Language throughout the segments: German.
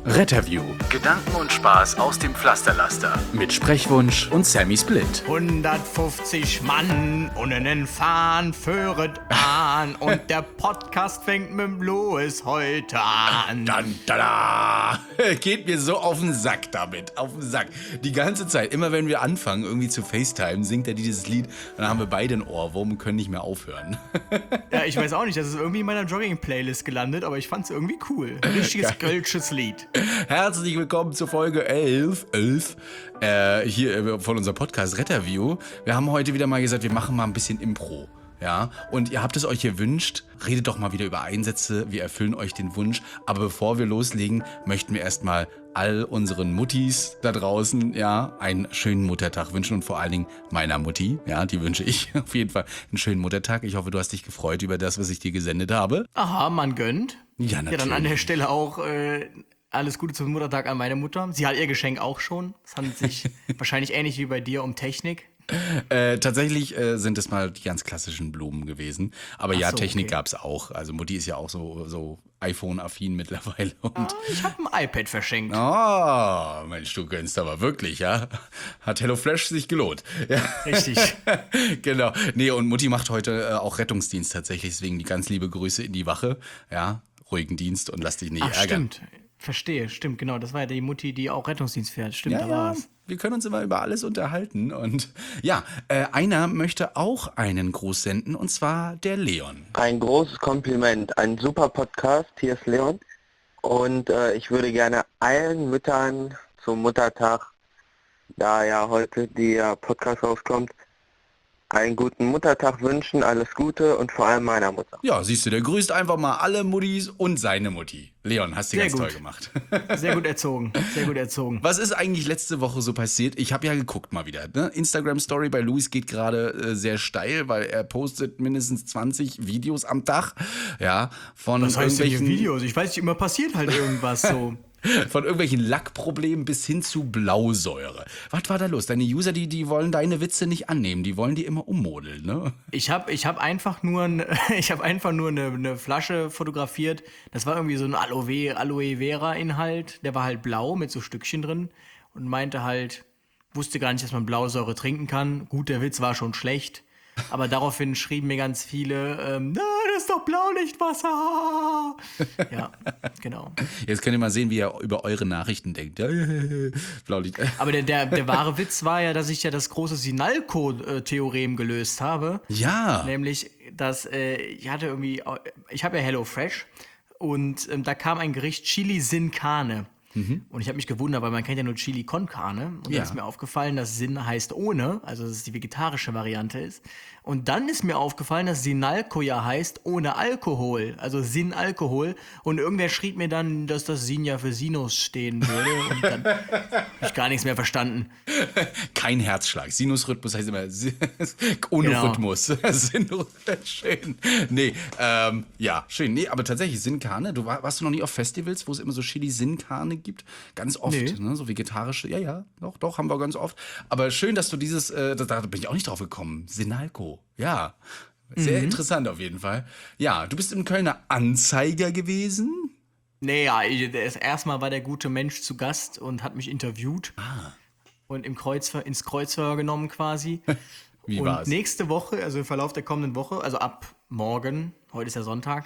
Retterview. Gedanken und Spaß aus dem Pflasterlaster. Mit Sprechwunsch und Sammy Split. 150 Mann und einen Fahnen führet an und der Podcast fängt mit dem Louis heute an. Dann, tada! Geht mir so auf den Sack damit, auf den Sack. Die ganze Zeit, immer wenn wir anfangen irgendwie zu FaceTime, singt er dieses Lied und dann haben wir beide einen Ohrwurm und können nicht mehr aufhören. Ja, ich weiß auch nicht, das ist irgendwie in meiner Jogging-Playlist gelandet, aber ich fand's irgendwie cool. Richtiges kölsches Lied. Herzlich willkommen zur Folge 11 hier von unserem Podcast Retterview. Wir haben heute wieder mal gesagt, wir machen mal ein bisschen Impro. Ja, und ihr habt es euch gewünscht, redet doch mal wieder über Einsätze, wir erfüllen euch den Wunsch. Aber bevor wir loslegen, möchten wir erstmal all unseren Muttis da draußen, ja, einen schönen Muttertag wünschen und vor allen Dingen meiner Mutti, ja, die wünsche ich auf jeden Fall einen schönen Muttertag. Ich hoffe, du hast dich gefreut über das, was ich dir gesendet habe. Aha, man gönnt. Ja, natürlich. Ja, dann an der Stelle auch alles Gute zum Muttertag an meine Mutter. Sie hat ihr Geschenk auch schon. Es handelt sich wahrscheinlich ähnlich wie bei dir um Technik. Tatsächlich sind es mal die ganz klassischen Blumen gewesen. Aber ja, so, Technik okay. gab's auch. Also Mutti ist ja auch so iPhone-affin mittlerweile. Und Ich habe ein iPad verschenkt. oh, Mensch, du gönnst aber wirklich, ja. Hat HelloFlash sich gelohnt. Ja. Richtig. Genau. Nee, und Mutti macht heute auch Rettungsdienst tatsächlich. Deswegen die ganz liebe Grüße in die Wache. Ja, ruhigen Dienst und lass dich nicht Ach, ärgern. stimmt. Verstehe, stimmt, genau. Das war ja die Mutti, die auch Rettungsdienst fährt. Stimmt, Ja, da war ja, es. wir können uns immer über alles unterhalten. Und ja, einer möchte auch einen Gruß senden, und zwar der Leon. Ein großes Kompliment, ein super Podcast, hier ist Leon und ich würde gerne allen Müttern zum Muttertag, da ja heute der Podcast rauskommt, einen guten Muttertag wünschen, alles Gute und vor allem meiner Mutter. Ja, siehst du, der grüßt einfach mal alle Muttis und seine Mutti. Leon, hast du Sehr ganz gut. toll gemacht. Sehr gut erzogen, sehr gut erzogen. Was ist eigentlich letzte Woche so passiert? Ich habe ja geguckt mal wieder. Ne? Instagram-Story bei Luis geht gerade sehr steil, weil er postet mindestens 20 Videos am Tag. Ja, von Was heißt denn hier irgendwelchen Videos? Ich weiß nicht, immer passiert halt irgendwas so. Von irgendwelchen Lackproblemen bis hin zu Blausäure. Was war da los? Deine User, die wollen deine Witze nicht annehmen. Die wollen die immer ummodeln, ne? Ich hab einfach nur eine Flasche fotografiert. Das war irgendwie so ein Aloe Vera Inhalt. Der war halt blau mit so Stückchen drin und meinte halt, wusste gar nicht, dass man Blausäure trinken kann. Gut, der Witz war schon schlecht. Aber daraufhin schrieben mir ganz viele, na, das ist doch Blaulichtwasser. Ja, genau. Jetzt könnt ihr mal sehen, wie ihr über eure Nachrichten denkt. Blaulicht. Aber der wahre Witz war ja, dass ich ja das große Sinalco-Theorem gelöst habe. Ja. Nämlich, dass ich habe ja HelloFresh und da kam ein Gericht Chili Sin Carne. Und ich habe mich gewundert, weil man kennt ja nur Chili con Carne. Und Ja. dann ist mir aufgefallen, dass Sin heißt ohne, also dass es die vegetarische Variante ist. Und dann ist mir aufgefallen, dass Sinalco ja heißt ohne Alkohol, also Sin Alkohol. Und irgendwer schrieb mir dann, dass das Sin ja für Sinus stehen würde. Und dann habe ich gar nichts mehr verstanden. Kein Herzschlag. Sinusrhythmus heißt immer ohne Genau. Rhythmus. Schön. Nee, ja, schön. Nee, aber tatsächlich Sin-Carne. Warst du noch nie auf Festivals, wo es immer so Chili-Sin-Carne gibt? Ganz oft, Nee. ne? So vegetarische. Ja, doch, haben wir ganz oft. Aber schön, dass du dieses, da bin ich auch nicht drauf gekommen. Sinalco. Ja. Sehr interessant auf jeden Fall. Ja, du bist im Kölner Anzeiger gewesen. Naja, erstmal war der gute Mensch zu Gast und hat mich interviewt. Und ins Kreuzverhör genommen quasi. Wie Und war's? nächste Woche, also im Verlauf der kommenden Woche, also ab morgen, heute ist ja Sonntag,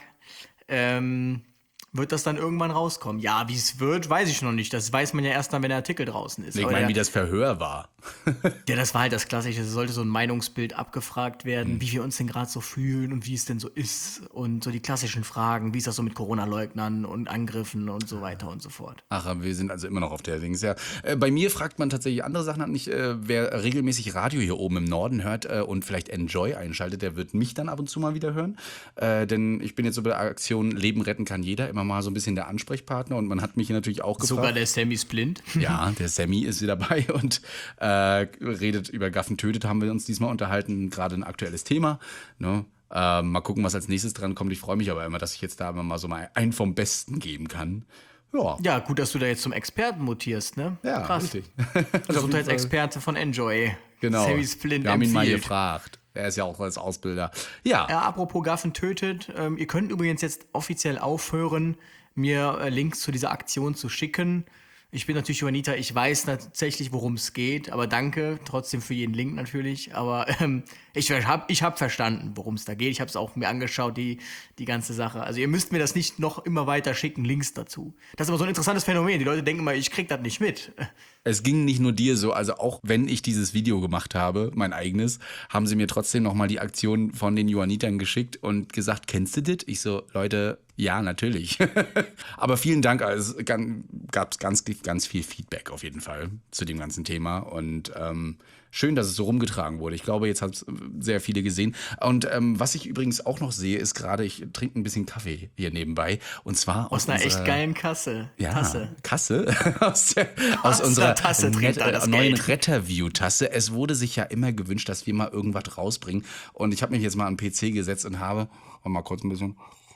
wird das dann irgendwann rauskommen. Ja, wie es wird, weiß ich noch nicht. Das weiß man ja erst dann, wenn der Artikel draußen ist. Ich Aber meine, wie der, das Verhör war. ja, das war halt das Klassische. Es sollte so ein Meinungsbild abgefragt werden, wie wir uns denn gerade so fühlen und wie es denn so ist. Und so die klassischen Fragen, wie ist das so mit Corona-Leugnern und Angriffen und so weiter und so fort. Ach, wir sind also immer noch auf der Dings, ja. Bei mir fragt man tatsächlich andere Sachen an. Wer regelmäßig Radio hier oben im Norden hört und vielleicht Enjoy einschaltet, der wird mich dann ab und zu mal wieder hören. Denn ich bin jetzt so bei der Aktion Leben retten kann jeder immer mal so ein bisschen der Ansprechpartner und man hat mich hier natürlich auch gefragt. Sogar der Sammy Splint. Ja, der Sammy ist wieder dabei und redet über Gaffen tötet, haben wir uns diesmal unterhalten, gerade ein aktuelles Thema. Ne? Mal gucken, was als nächstes dran kommt. Ich freue mich aber immer, dass ich jetzt da immer mal so mal einen vom Besten geben kann. Ja, Ja, gut, dass du da jetzt zum Experten mutierst, ne? ja, Krass. richtig. Gesundheitsexperte von Enjoy. Genau. Sammy Splint Wir haben ihn mal empfiehlt. gefragt. Er ist ja auch als Ausbilder. Ja. Ja, apropos Gaffen tötet, ihr könnt übrigens jetzt offiziell aufhören, mir Links zu dieser Aktion zu schicken. Ich bin natürlich Juanita, ich weiß tatsächlich, worum es geht, aber danke trotzdem für jeden Link natürlich. Aber ich hab verstanden, worum es da geht. Ich habe es auch mir angeschaut, die ganze Sache. Also ihr müsst mir das nicht noch immer weiter schicken, Links dazu. Das ist aber so ein interessantes Phänomen. Die Leute denken immer, ich krieg das nicht mit. Es ging nicht nur dir so, also auch wenn ich dieses Video gemacht habe, mein eigenes, haben sie mir trotzdem nochmal die Aktion von den Johannitern geschickt und gesagt, kennst du das? Ich so, Leute, ja, natürlich. Aber vielen Dank, also es gab ganz viel Feedback auf jeden Fall zu dem ganzen Thema und schön, dass es so rumgetragen wurde. Ich glaube, jetzt hat es sehr viele gesehen. Und was ich übrigens auch noch sehe, ist gerade, ich trinke ein bisschen Kaffee hier nebenbei. Und zwar aus einer echt geilen Tasse. Kasse? aus unserer Tasse neuen Retterview-Tasse. Es wurde sich ja immer gewünscht, dass wir mal irgendwas rausbringen. Und ich habe mich jetzt mal an den PC gesetzt und habe, mal kurz ein bisschen...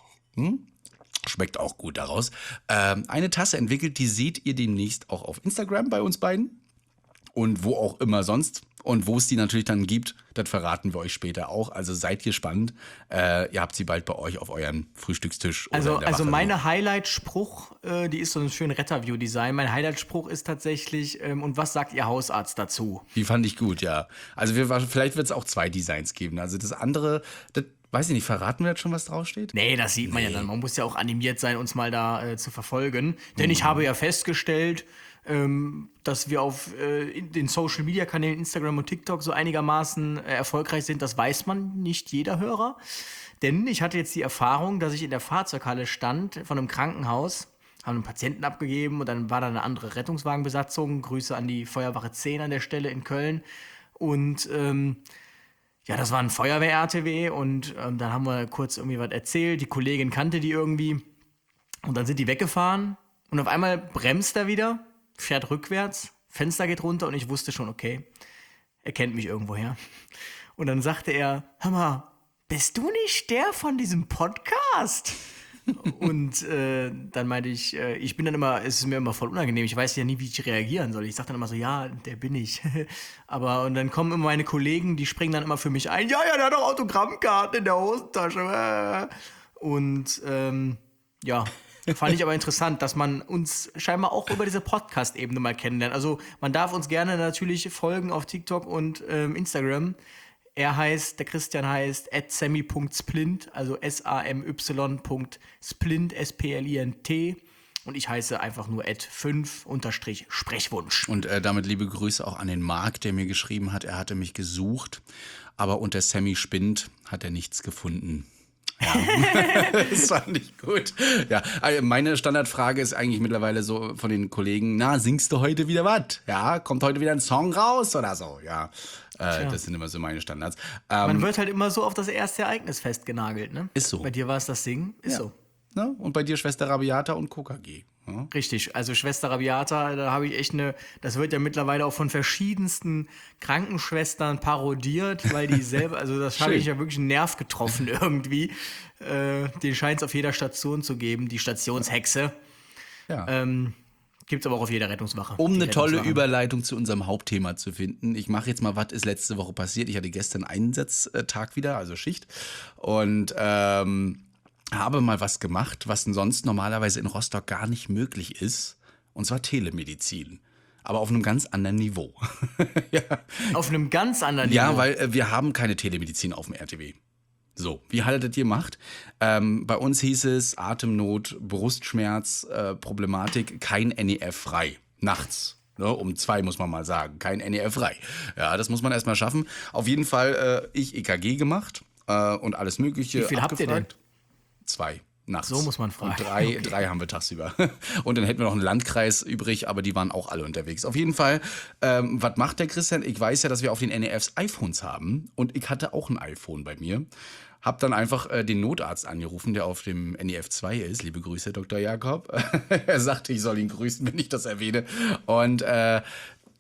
Schmeckt auch gut daraus. Eine Tasse entwickelt, die seht ihr demnächst auch auf Instagram bei uns beiden. Und wo auch immer sonst. Und wo es die natürlich dann gibt, das verraten wir euch später auch. Also seid gespannt. Ihr habt sie bald bei euch auf eurem Frühstückstisch. Also meine Highlight-Spruch, die ist so ein schön Retterview-Design. Mein Highlight-Spruch ist tatsächlich, und was sagt Ihr Hausarzt dazu? Die fand ich gut, ja. Also vielleicht wird es auch 2 Designs geben. Also das andere, das weiß ich nicht, verraten wir jetzt schon, was draufsteht? Nee, das sieht man ja dann. Man muss ja auch animiert sein, uns mal da zu verfolgen. Denn ich habe ja festgestellt, dass wir auf den Social-Media-Kanälen Instagram und TikTok so einigermaßen erfolgreich sind. Das weiß man nicht jeder Hörer. Denn ich hatte jetzt die Erfahrung, dass ich in der Fahrzeughalle stand von einem Krankenhaus, haben einen Patienten abgegeben und dann war da eine andere Rettungswagenbesatzung. Grüße an die Feuerwache 10 an der Stelle in Köln. Und ja, das war ein Feuerwehr-RTW und dann haben wir kurz irgendwie was erzählt. Die Kollegin kannte die irgendwie und dann sind die weggefahren und auf einmal bremst er wieder, fährt rückwärts, Fenster geht runter und ich wusste schon, okay, er kennt mich irgendwoher. Und dann sagte er, hör mal, bist du nicht der von diesem Podcast? Und dann meinte ich, ich bin dann immer, es ist mir immer voll unangenehm, ich weiß ja nie, wie ich reagieren soll. Ich sage dann immer so, ja, der bin ich. Und dann kommen immer meine Kollegen, die springen dann immer für mich ein, ja, der hat doch Autogrammkarten in der Hosentasche. Und ja, fand ich aber interessant, dass man uns scheinbar auch über diese Podcast-Ebene mal kennenlernt. Also man darf uns gerne natürlich folgen auf TikTok und Instagram. Der Christian heißt @sammy.splint, also SAMY.splint, SPLINT. Und ich heiße einfach nur @5_Sprechwunsch. Und damit liebe Grüße auch an den Marc, der mir geschrieben hat, er hatte mich gesucht, aber unter Sammy Spind hat er nichts gefunden. Ja, das fand ich gut. Ja, also meine Standardfrage ist eigentlich mittlerweile so von den Kollegen, na, singst du heute wieder was? Ja, kommt heute wieder ein Song raus oder so? Ja, das sind immer so meine Standards. Man wird halt immer so auf das erste Ereignis festgenagelt, ne? Ist so. Bei dir war es das Singen, ist so. Ne? Und bei dir Schwester Rabiata und KKG. Ja? Richtig, also Schwester Rabiata, da habe ich echt das wird ja mittlerweile auch von verschiedensten Krankenschwestern parodiert, weil die selber, also das habe ich ja wirklich einen Nerv getroffen irgendwie. Den scheint es auf jeder Station zu geben, die Stationshexe. Ja. Gibt es aber auch auf jeder Rettungswache. Um eine tolle Überleitung zu unserem Hauptthema zu finden. Ich mache jetzt mal, was ist letzte Woche passiert. Ich hatte gestern Einsatztag wieder, also Schicht. Und habe mal was gemacht, was sonst normalerweise in Rostock gar nicht möglich ist. Und zwar Telemedizin. Aber auf einem ganz anderen Niveau. Ja. Auf einem ganz anderen Niveau? Ja, weil wir haben keine Telemedizin auf dem RTW. So, wie haltet ihr macht? Bei uns hieß es Atemnot, Brustschmerz, Problematik, kein NEF frei. Nachts. Ne, um 2 muss man mal sagen. Kein NEF frei. Ja, das muss man erstmal schaffen. Auf jeden Fall ich EKG gemacht und alles Mögliche. Wie viel habt ihr denn? 2 nachts. So muss man fragen. Und 3 haben wir tagsüber. Und dann hätten wir noch einen Landkreis übrig, aber die waren auch alle unterwegs. Auf jeden Fall, was macht der Christian? Ich weiß ja, dass wir auf den NEFs iPhones haben. Und ich hatte auch ein iPhone bei mir. Hab dann einfach den Notarzt angerufen, der auf dem NEF 2 ist. Liebe Grüße, Dr. Jakob. Er sagte, ich soll ihn grüßen, wenn ich das erwähne. Und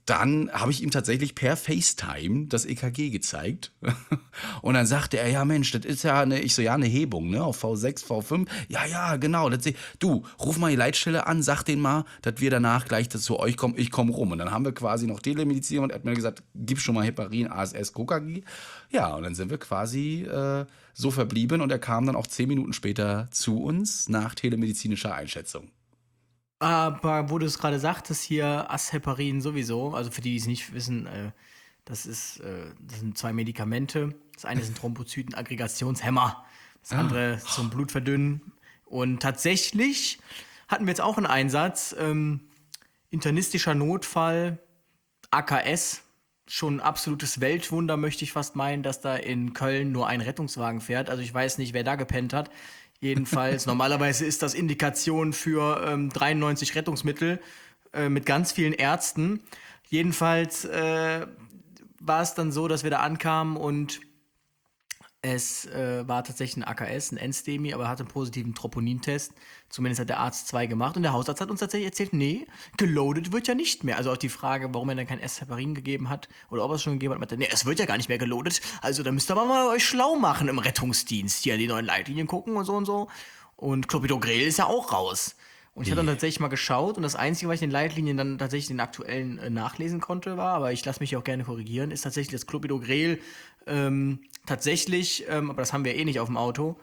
dann habe ich ihm tatsächlich per FaceTime das EKG gezeigt. Und dann sagte er, ja Mensch, das ist ja eine Hebung, ne, auf V6, V5. Ja, genau. Du, ruf mal die Leitstelle an, sag denen mal, dass wir danach gleich zu euch kommen, ich komme rum. Und dann haben wir quasi noch Telemedizin und er hat mir gesagt, gib schon mal Heparin, ASS, KOKAG. Ja, und dann sind wir quasi so verblieben und er kam dann auch 10 Minuten später zu uns nach telemedizinischer Einschätzung. Aber wo du es gerade sagtest, hier Asheparin sowieso, also für die, die es nicht wissen, das sind 2 Medikamente. Das eine sind Thrombozytenaggregationshemmer, das andere zum Blutverdünnen. Und tatsächlich hatten wir jetzt auch einen Einsatz, internistischer Notfall, AKS, schon ein absolutes Weltwunder, möchte ich fast meinen, dass da in Köln nur ein Rettungswagen fährt. Also ich weiß nicht, wer da gepennt hat. Jedenfalls, normalerweise ist das Indikation für 93 Rettungsmittel mit ganz vielen Ärzten. Jedenfalls war es dann so, dass wir da ankamen und es war tatsächlich ein AKS, ein Endstemi, aber er hatte einen positiven Troponintest. Zumindest hat der Arzt 2 gemacht. Und der Hausarzt hat uns tatsächlich erzählt, nee, geloadet wird ja nicht mehr. Also auch die Frage, warum er dann kein Asheparin gegeben hat oder ob er es schon gegeben hat, meinte, nee, es wird ja gar nicht mehr geloadet. Also da müsst ihr aber mal euch schlau machen im Rettungsdienst. Hier die neuen Leitlinien gucken und so und so. Und Clopidogrel ist ja auch raus. Und ich habe dann tatsächlich mal geschaut und das Einzige, was ich in den Leitlinien dann tatsächlich den aktuellen nachlesen konnte, war, aber ich lasse mich auch gerne korrigieren, ist tatsächlich das Clopidogrel tatsächlich, aber das haben wir eh nicht auf dem Auto,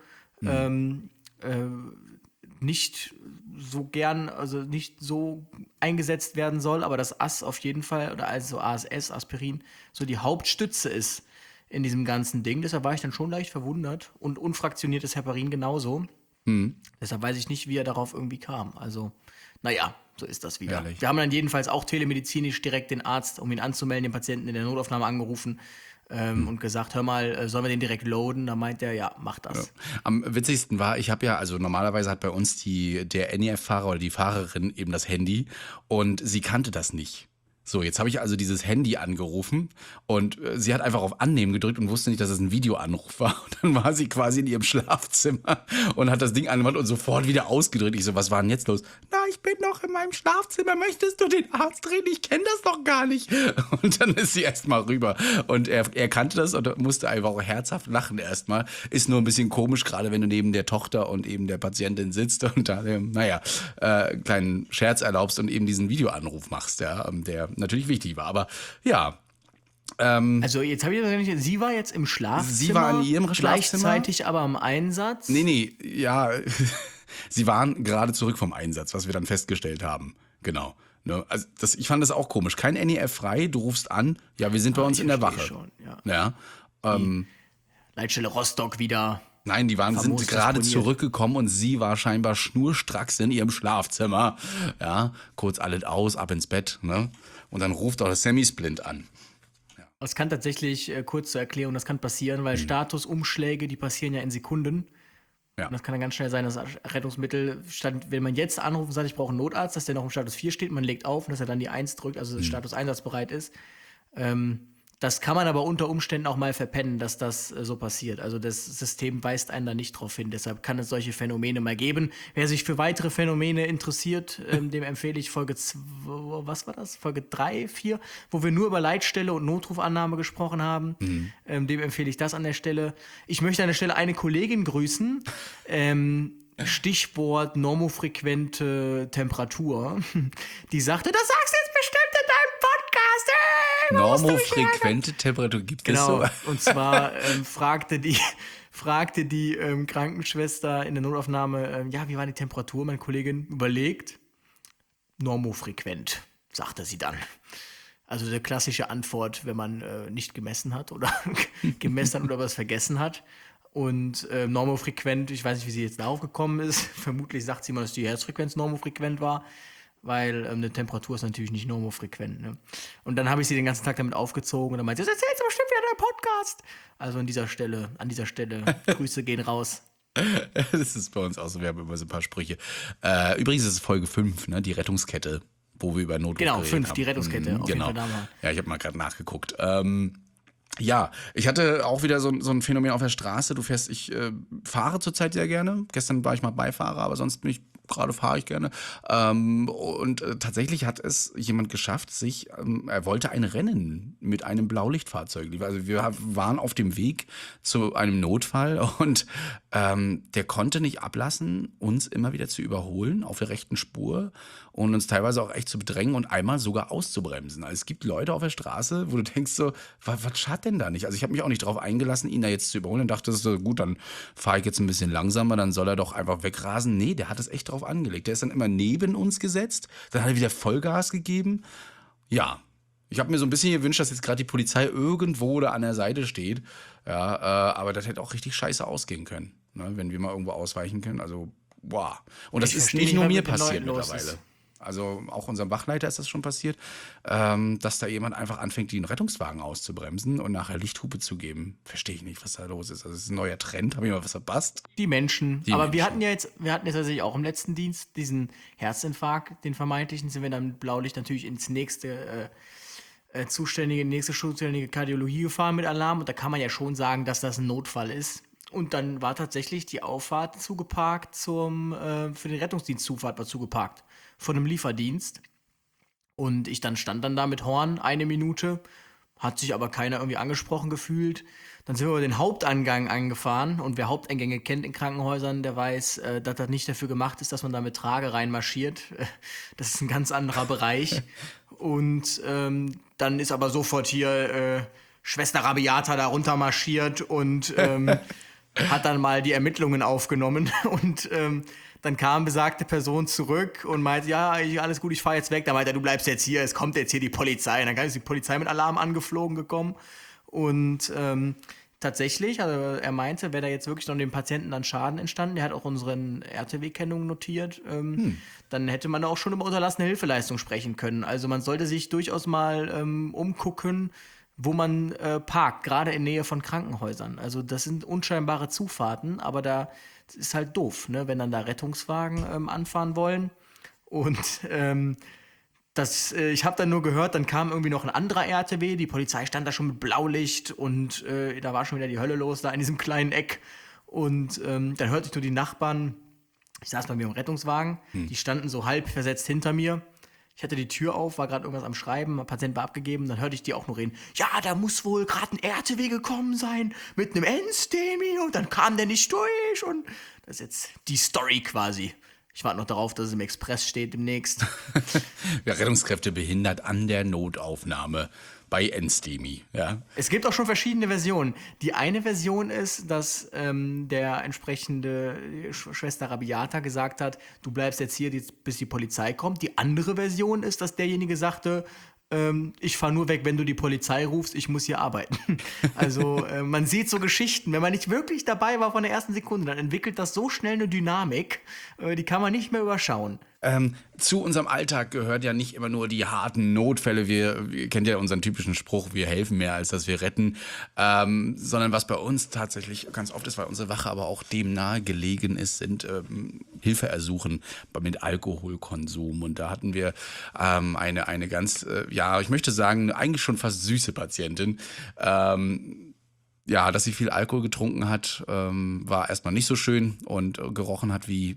nicht so gern, also nicht so eingesetzt werden soll, aber das AS auf jeden Fall, oder also ASS, Aspirin, so die Hauptstütze ist in diesem ganzen Ding. Deshalb war ich dann schon leicht verwundert und unfraktioniertes Heparin genauso. Deshalb weiß ich nicht, wie er darauf irgendwie kam. Also, naja, so ist das wieder. Ehrlich. Wir haben dann jedenfalls auch telemedizinisch direkt den Arzt, um ihn anzumelden, den Patienten in der Notaufnahme angerufen und gesagt, hör mal, sollen wir den direkt loaden? Da meint er, ja, mach das. Ja. Am witzigsten war, ich habe ja, also normalerweise hat bei uns der NEF-Fahrer oder die Fahrerin eben das Handy und sie kannte das nicht. So, jetzt habe ich also dieses Handy angerufen und sie hat einfach auf Annehmen gedrückt und wusste nicht, dass es ein Videoanruf war. Und dann war sie quasi in ihrem Schlafzimmer und hat das Ding angemacht und sofort wieder ausgedrückt. Ich so, was war denn jetzt los? Na, ich bin noch in meinem Schlafzimmer. Möchtest du den Arzt reden? Ich kenne das doch gar nicht. Und dann ist sie erstmal rüber. Und er kannte das und musste einfach auch herzhaft lachen erstmal. Ist nur ein bisschen komisch, gerade wenn du neben der Tochter und eben der Patientin sitzt und da, kleinen Scherz erlaubst und eben diesen Videoanruf machst, ja, der natürlich wichtig war. Aber ja. Also jetzt habe ich das nicht. Sie war jetzt im Schlafzimmer. Sie war in ihrem Schlafzimmer. Gleichzeitig aber am Einsatz. Nee, ja. Sie waren gerade zurück vom Einsatz, was wir dann festgestellt haben. Genau. Ne? Also ich fand das auch komisch. Kein NEF frei, du rufst an. Ja, wir sind bei uns in der Wache. Schon, ja. Leitstelle Rostock wieder. Nein, sind gerade zurückgekommen und sie war scheinbar schnurstracks in ihrem Schlafzimmer. Ja, kurz alles aus, ab ins Bett, ne? Und dann ruft auch das Semisplint an. Das kann tatsächlich, kurz zur Erklärung, das kann passieren, weil Statusumschläge, die passieren ja in Sekunden. Ja. Und das kann dann ganz schnell sein, dass Rettungsmittel, wenn man jetzt anruft und sagt, ich brauche einen Notarzt, dass der noch im Status 4 steht, man legt auf und dass er dann die 1 drückt, also das Status einsatzbereit ist. Das kann man aber unter Umständen auch mal verpennen, dass das so passiert. Also das System weist einen da nicht drauf hin. Deshalb kann es solche Phänomene mal geben. Wer sich für weitere Phänomene interessiert, dem empfehle ich Folge 3, 4, wo wir nur über Leitstelle und Notrufannahme gesprochen haben. Dem empfehle ich das an der Stelle. Ich möchte an der Stelle eine Kollegin grüßen. Stichwort normofrequente Temperatur. Die sagte, das sagst du jetzt bestimmt in deinem Podcast. Normofrequente Temperatur, gibt es so? Genau, und zwar fragte die Krankenschwester in der Notaufnahme, wie war die Temperatur? Meine Kollegin überlegt, normofrequent, sagte sie dann. Also die klassische Antwort, wenn man nicht gemessen hat oder gemessen hat oder was vergessen hat. Und normofrequent, ich weiß nicht, wie sie jetzt darauf gekommen ist. Vermutlich sagt sie mal, dass die Herzfrequenz normofrequent war, weil eine Temperatur ist natürlich nicht normofrequent. Ne? Und dann habe ich sie den ganzen Tag damit aufgezogen und dann meinte sie, das erzählst du bestimmt wieder in deinem Podcast. Also an dieser Stelle, Grüße gehen raus. Das ist bei uns auch so, wir haben immer so ein paar Sprüche. Übrigens ist es Folge 5, ne, die Rettungskette, wo wir über Notruf Genau, geredet 5, haben. die Rettungskette. Auf jeden Fall da mal. Ja, ich habe mal gerade nachgeguckt. Ja, ich hatte auch wieder so ein Phänomen auf der Straße. Ich fahre zurzeit sehr gerne. Gestern war ich mal Beifahrer, aber sonst bin ich gerade fahre ich gerne. Tatsächlich hat es jemand geschafft, er wollte ein Rennen mit einem Blaulichtfahrzeug. Also wir waren auf dem Weg zu einem Notfall und der konnte nicht ablassen, uns immer wieder zu überholen auf der rechten Spur und uns teilweise auch echt zu bedrängen und einmal sogar auszubremsen. Also es gibt Leute auf der Straße, wo du denkst so, was schadet denn da nicht? Also ich habe mich auch nicht darauf eingelassen, ihn da jetzt zu überholen und dachte, das ist so, gut, dann fahre ich jetzt ein bisschen langsamer, dann soll er doch einfach wegrasen. Nee, der hat es echt drauf angelegt. Der ist dann immer neben uns gesetzt, dann hat er wieder Vollgas gegeben. Ja, ich habe mir so ein bisschen gewünscht, dass jetzt gerade die Polizei irgendwo da an der Seite steht. Ja, aber das hätte auch richtig scheiße ausgehen können, ne, wenn wir mal irgendwo ausweichen können. Also, boah. Und das Ich ist verstehe nicht nicht, nur was mir mit den passiert Leuten los mittlerweile. ist. Also auch unserem Wachleiter ist das schon passiert, dass da jemand einfach anfängt, den Rettungswagen auszubremsen und nachher Lichthupe zu geben. Verstehe ich nicht, was da los ist. Also es ist ein neuer Trend, habe ich mal was verpasst? Die Menschen. Die Aber Menschen. wir hatten jetzt tatsächlich auch im letzten Dienst diesen Herzinfarkt, den vermeintlichen, sind wir dann mit Blaulicht natürlich ins nächste nächste zuständige Kardiologie gefahren mit Alarm. Und da kann man ja schon sagen, dass das ein Notfall ist. Und dann war tatsächlich die Auffahrt zugeparkt für den Rettungsdienst Zufahrt war zugeparkt. Von einem Lieferdienst. Und ich stand dann da mit Horn 1 Minute, hat sich aber keiner irgendwie angesprochen gefühlt. Dann sind wir über den Hauptangang angefahren und wer Haupteingänge kennt in Krankenhäusern, der weiß, dass das nicht dafür gemacht ist, dass man da mit Trage reinmarschiert. Das ist ein ganz anderer Bereich. Und dann ist aber sofort hier Schwester Rabiata da runter marschiert und hat dann mal die Ermittlungen aufgenommen und dann kam besagte Person zurück und meinte, ja, alles gut, ich fahre jetzt weg. Da meinte er, du bleibst jetzt hier, es kommt jetzt hier die Polizei. Und dann ist die Polizei mit Alarm angeflogen gekommen. Und tatsächlich, also er meinte, wäre da jetzt wirklich noch dem Patienten dann Schaden entstanden, der hat auch unseren RTW-Kennungen notiert, dann hätte man auch schon über unterlassene Hilfeleistung sprechen können. Also man sollte sich durchaus mal umgucken, wo man parkt, gerade in Nähe von Krankenhäusern. Also das sind unscheinbare Zufahrten, aber da ist halt doof, ne, wenn dann da Rettungswagen anfahren wollen. Und ich habe dann nur gehört, dann kam irgendwie noch ein anderer RTW, die Polizei stand da schon mit Blaulicht und da war schon wieder die Hölle los, da in diesem kleinen Eck. Und dann hörte ich nur die Nachbarn, ich saß bei mir im Rettungswagen, die standen so halb versetzt hinter mir. Ich hatte die Tür auf, war gerade irgendwas am Schreiben, ein Patient war abgegeben, dann hörte ich die auch nur reden. Ja, da muss wohl gerade ein RTW gekommen sein mit einem Endstemi und dann kam der nicht durch und das ist jetzt die Story quasi. Ich warte noch darauf, dass es im Express steht demnächst. Ja, Rettungskräfte behindert an der Notaufnahme bei Endstemi, ja. Es gibt auch schon verschiedene Versionen. Die eine Version ist, dass der entsprechende Schwester Rabiata gesagt hat, du bleibst jetzt hier, bis die Polizei kommt. Die andere Version ist, dass derjenige sagte, ich fahre nur weg, wenn du die Polizei rufst, ich muss hier arbeiten. Also man sieht so Geschichten, wenn man nicht wirklich dabei war von der ersten Sekunde, dann entwickelt das so schnell eine Dynamik, die kann man nicht mehr überschauen. Zu unserem Alltag gehört ja nicht immer nur die harten Notfälle. Wir kennt ja unseren typischen Spruch, wir helfen mehr, als dass wir retten. Sondern was bei uns tatsächlich ganz oft ist, weil unsere Wache aber auch dem nahe gelegen ist, sind Hilfeersuchen mit Alkoholkonsum. Und da hatten wir eine ganz, ich möchte sagen, eigentlich schon fast süße Patientin. Ja, dass sie viel Alkohol getrunken hat, war erstmal nicht so schön und gerochen hat wie,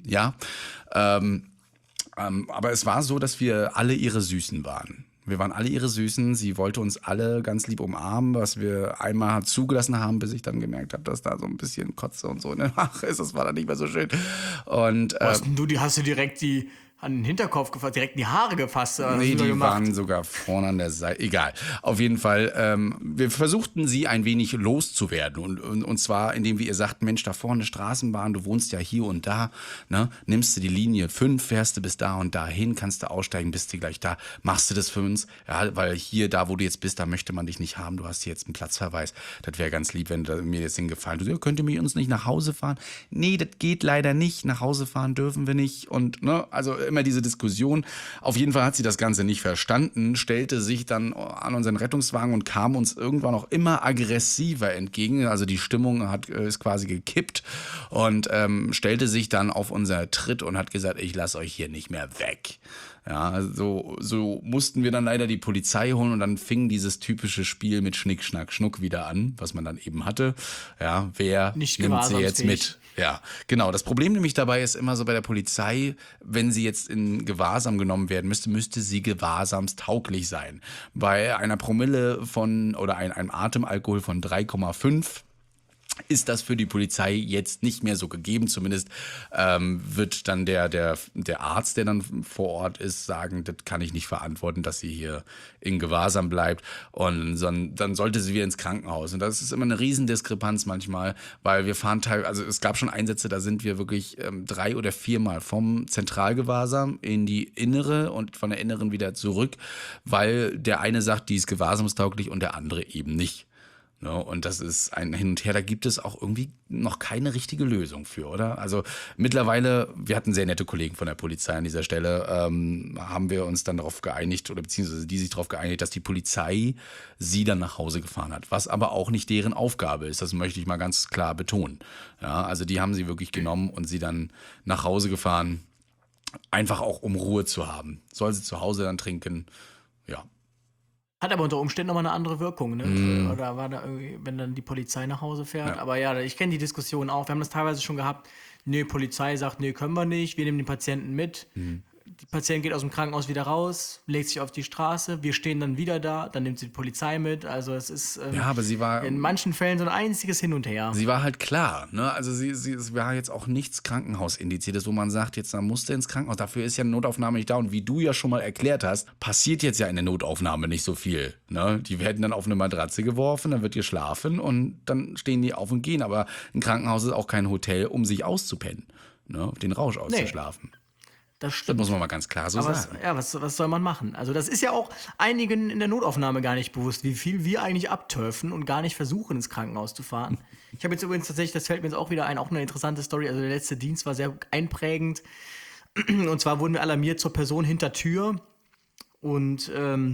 aber es war so, dass wir alle ihre Süßen waren. Wir waren alle ihre Süßen. Sie wollte uns alle ganz lieb umarmen, was wir einmal zugelassen haben, bis ich dann gemerkt habe, dass da so ein bisschen Kotze und so in den Haaren ist. Das war dann nicht mehr so schön. Und hast du direkt an den Hinterkopf gefasst, direkt in die Haare gefasst? Nee, die waren sogar vorne an der Seite. Egal. Auf jeden Fall, wir versuchten sie ein wenig loszuwerden. Und zwar, indem wir ihr sagten, Mensch, da vorne Straßenbahn, du wohnst ja hier und da, ne? Nimmst du die Linie 5, fährst du bis da und dahin, kannst du aussteigen, bist du gleich da, machst du das für uns? Ja, weil hier, da wo du jetzt bist, da möchte man dich nicht haben, du hast hier jetzt einen Platzverweis. Das wäre ganz lieb, wenn mir jetzt den Gefallen tut. Könnt ihr mit uns nicht nach Hause fahren? Nee, das geht leider nicht. Nach Hause fahren dürfen wir nicht. Und, ne, also immer diese Diskussion. Auf jeden Fall hat sie das Ganze nicht verstanden, stellte sich dann an unseren Rettungswagen und kam uns irgendwann auch immer aggressiver entgegen. Also die Stimmung ist quasi gekippt und stellte sich dann auf unser Tritt und hat gesagt, ich lasse euch hier nicht mehr weg. Ja, so mussten wir dann leider die Polizei holen und dann fing dieses typische Spiel mit Schnick, Schnack, Schnuck wieder an, was man dann eben hatte. Ja, wer Nicht nimmt sie jetzt gewahrsamsfähig. mit? Ja, genau. Das Problem nämlich dabei ist immer so bei der Polizei, wenn sie jetzt in Gewahrsam genommen werden müsste sie gewahrsamstauglich sein. Bei einer Promille oder einem Atemalkohol von 3,5 ist das für die Polizei jetzt nicht mehr so gegeben. Zumindest wird dann der Arzt, der dann vor Ort ist, sagen, das kann ich nicht verantworten, dass sie hier in Gewahrsam bleibt. Und dann sollte sie wieder ins Krankenhaus. Und das ist immer eine Riesendiskrepanz manchmal, weil wir fahren also es gab schon Einsätze, da sind wir wirklich 3 oder 4 Mal vom Zentralgewahrsam in die Innere und von der Inneren wieder zurück, weil der eine sagt, die ist gewahrsamstauglich und der andere eben nicht. Ne, und das ist ein Hin und Her, da gibt es auch irgendwie noch keine richtige Lösung für, oder? Also mittlerweile, wir hatten sehr nette Kollegen von der Polizei an dieser Stelle, haben wir uns dann darauf geeinigt, oder beziehungsweise die sich darauf geeinigt, dass die Polizei sie dann nach Hause gefahren hat. Was aber auch nicht deren Aufgabe ist, das möchte ich mal ganz klar betonen. Ja, also die haben sie wirklich genommen und sie dann nach Hause gefahren, einfach auch um Ruhe zu haben. Soll sie zu Hause dann trinken, ja. Hat aber unter Umständen nochmal eine andere Wirkung, ne? Oder war da irgendwie, wenn dann die Polizei nach Hause fährt. Ja. Aber ja, ich kenne die Diskussion auch. Wir haben das teilweise schon gehabt. Nee, Polizei sagt, nee, können wir nicht. Wir nehmen den Patienten mit. Die Patient geht aus dem Krankenhaus wieder raus, legt sich auf die Straße. Wir stehen dann wieder da. Dann nimmt sie die Polizei mit. Also es ist Ja, aber sie war in manchen Fällen so ein einziges Hin und Her. Sie war halt klar, ne? Also es war jetzt auch nichts Krankenhausindiziertes, wo man sagt, jetzt da musst du ins Krankenhaus. Dafür ist ja eine Notaufnahme nicht da. Und wie du ja schon mal erklärt hast, passiert jetzt ja in der Notaufnahme nicht so viel. Ne? Die werden dann auf eine Matratze geworfen, dann wird geschlafen und dann stehen die auf und gehen. Aber ein Krankenhaus ist auch kein Hotel, um sich auszupennen, ne? Den Rausch auszuschlafen. Das Das stimmt. muss man mal ganz klar so Aber sagen. was soll man machen? Also das ist ja auch einigen in der Notaufnahme gar nicht bewusst, wie viel wir eigentlich abtörfen und gar nicht versuchen, ins Krankenhaus zu fahren. Ich habe jetzt übrigens tatsächlich, das fällt mir jetzt auch wieder ein, auch eine interessante Story. Also der letzte Dienst war sehr einprägend. Und zwar wurden wir alarmiert zur Person hinter Tür. Und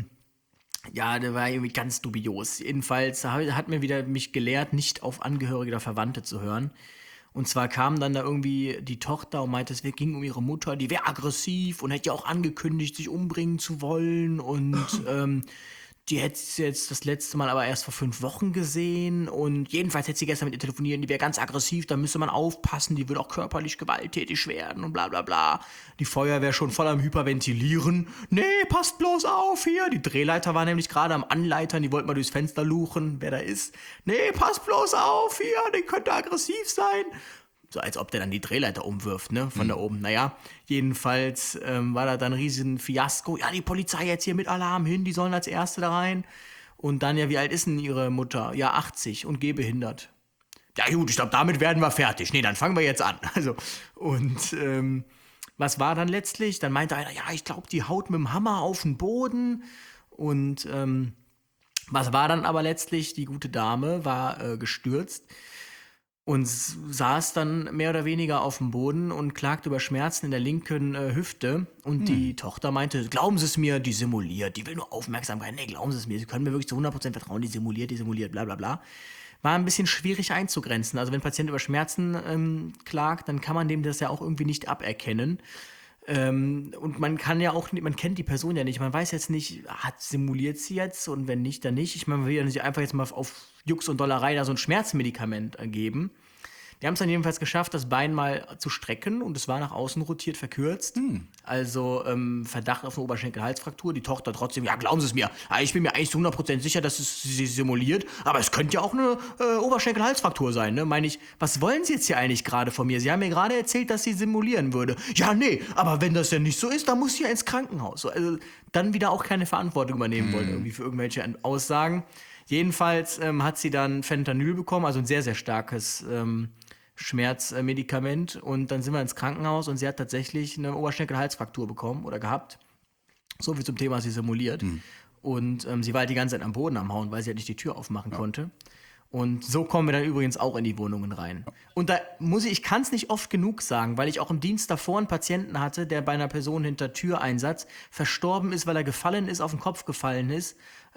ja, der war irgendwie ganz dubios. Jedenfalls hat mir wieder mich gelehrt, nicht auf Angehörige oder Verwandte zu hören. Und zwar kam dann da irgendwie die Tochter und meinte, es ging um ihre Mutter, die wäre aggressiv und hätte ja auch angekündigt, sich umbringen zu wollen. Und die hätte sie jetzt das letzte Mal aber erst vor 5 Wochen gesehen. Und jedenfalls hätte sie gestern mit ihr telefoniert, die wäre ganz aggressiv, da müsste man aufpassen, die würde auch körperlich gewalttätig werden und bla bla bla. Die Feuerwehr schon voll am Hyperventilieren. Nee, passt bloß auf hier. Die Drehleiter war nämlich gerade am Anleitern, die wollten mal durchs Fenster luchen, wer da ist. Nee, passt bloß auf hier, der könnte aggressiv sein. So als ob der dann die Drehleiter umwirft, ne, von da oben. Naja, jedenfalls war da dann ein riesen Fiasko. Ja, die Polizei jetzt hier mit Alarm hin, die sollen als Erste da rein. Und dann, ja, wie alt ist denn ihre Mutter? Ja, 80 und gehbehindert. Ja gut, ich glaube, damit werden wir fertig. Nee, dann fangen wir jetzt an. Also, und was war dann letztlich? Dann meinte einer, ja, ich glaube, die haut mit dem Hammer auf den Boden. Und was war dann aber letztlich? Die gute Dame war gestürzt und saß dann mehr oder weniger auf dem Boden und klagte über Schmerzen in der linken Hüfte. Und die Tochter meinte, glauben Sie es mir, die simuliert, die will nur Aufmerksamkeit. Nee, glauben Sie es mir, Sie können mir wirklich zu 100% vertrauen, die simuliert, bla bla bla. War ein bisschen schwierig einzugrenzen. Also wenn ein Patient über Schmerzen klagt, dann kann man dem das ja auch irgendwie nicht aberkennen. Und man kann ja auch, man kennt die Person ja nicht. Man weiß jetzt nicht, simuliert sie jetzt und wenn nicht, dann nicht. Ich meine, man will ja nicht einfach jetzt mal auf Jux und Dollerei da so ein Schmerzmedikament geben. Die haben es dann jedenfalls geschafft, das Bein mal zu strecken und es war nach außen rotiert, verkürzt. Also Verdacht auf eine Oberschenkel-Halsfraktur. Die Tochter trotzdem, ja, glauben Sie es mir, ich bin mir eigentlich zu 100% sicher, dass es sie simuliert, aber es könnte ja auch eine Oberschenkel-Halsfraktur sein, ne? Meine ich, was wollen Sie jetzt hier eigentlich gerade von mir? Sie haben mir gerade erzählt, dass sie simulieren würde. Ja, nee, aber wenn das ja nicht so ist, dann muss sie ja ins Krankenhaus. Also dann wieder auch keine Verantwortung übernehmen wollen, irgendwie für irgendwelche Aussagen. Jedenfalls hat sie dann Fentanyl bekommen, also ein sehr, sehr starkes Schmerzmedikament. Und dann sind wir ins Krankenhaus und sie hat tatsächlich eine Oberschenkel-Halsfraktur bekommen oder gehabt. So viel zum Thema, sie simuliert. Und sie war halt die ganze Zeit am Boden am Hauen, weil sie halt nicht die Tür aufmachen konnte. Und so kommen wir dann übrigens auch in die Wohnungen rein. Und da ich kann es nicht oft genug sagen, weil ich auch im Dienst davor einen Patienten hatte, der bei einer Person hinter Türeinsatz verstorben ist, weil er gefallen ist, auf den Kopf gefallen ist.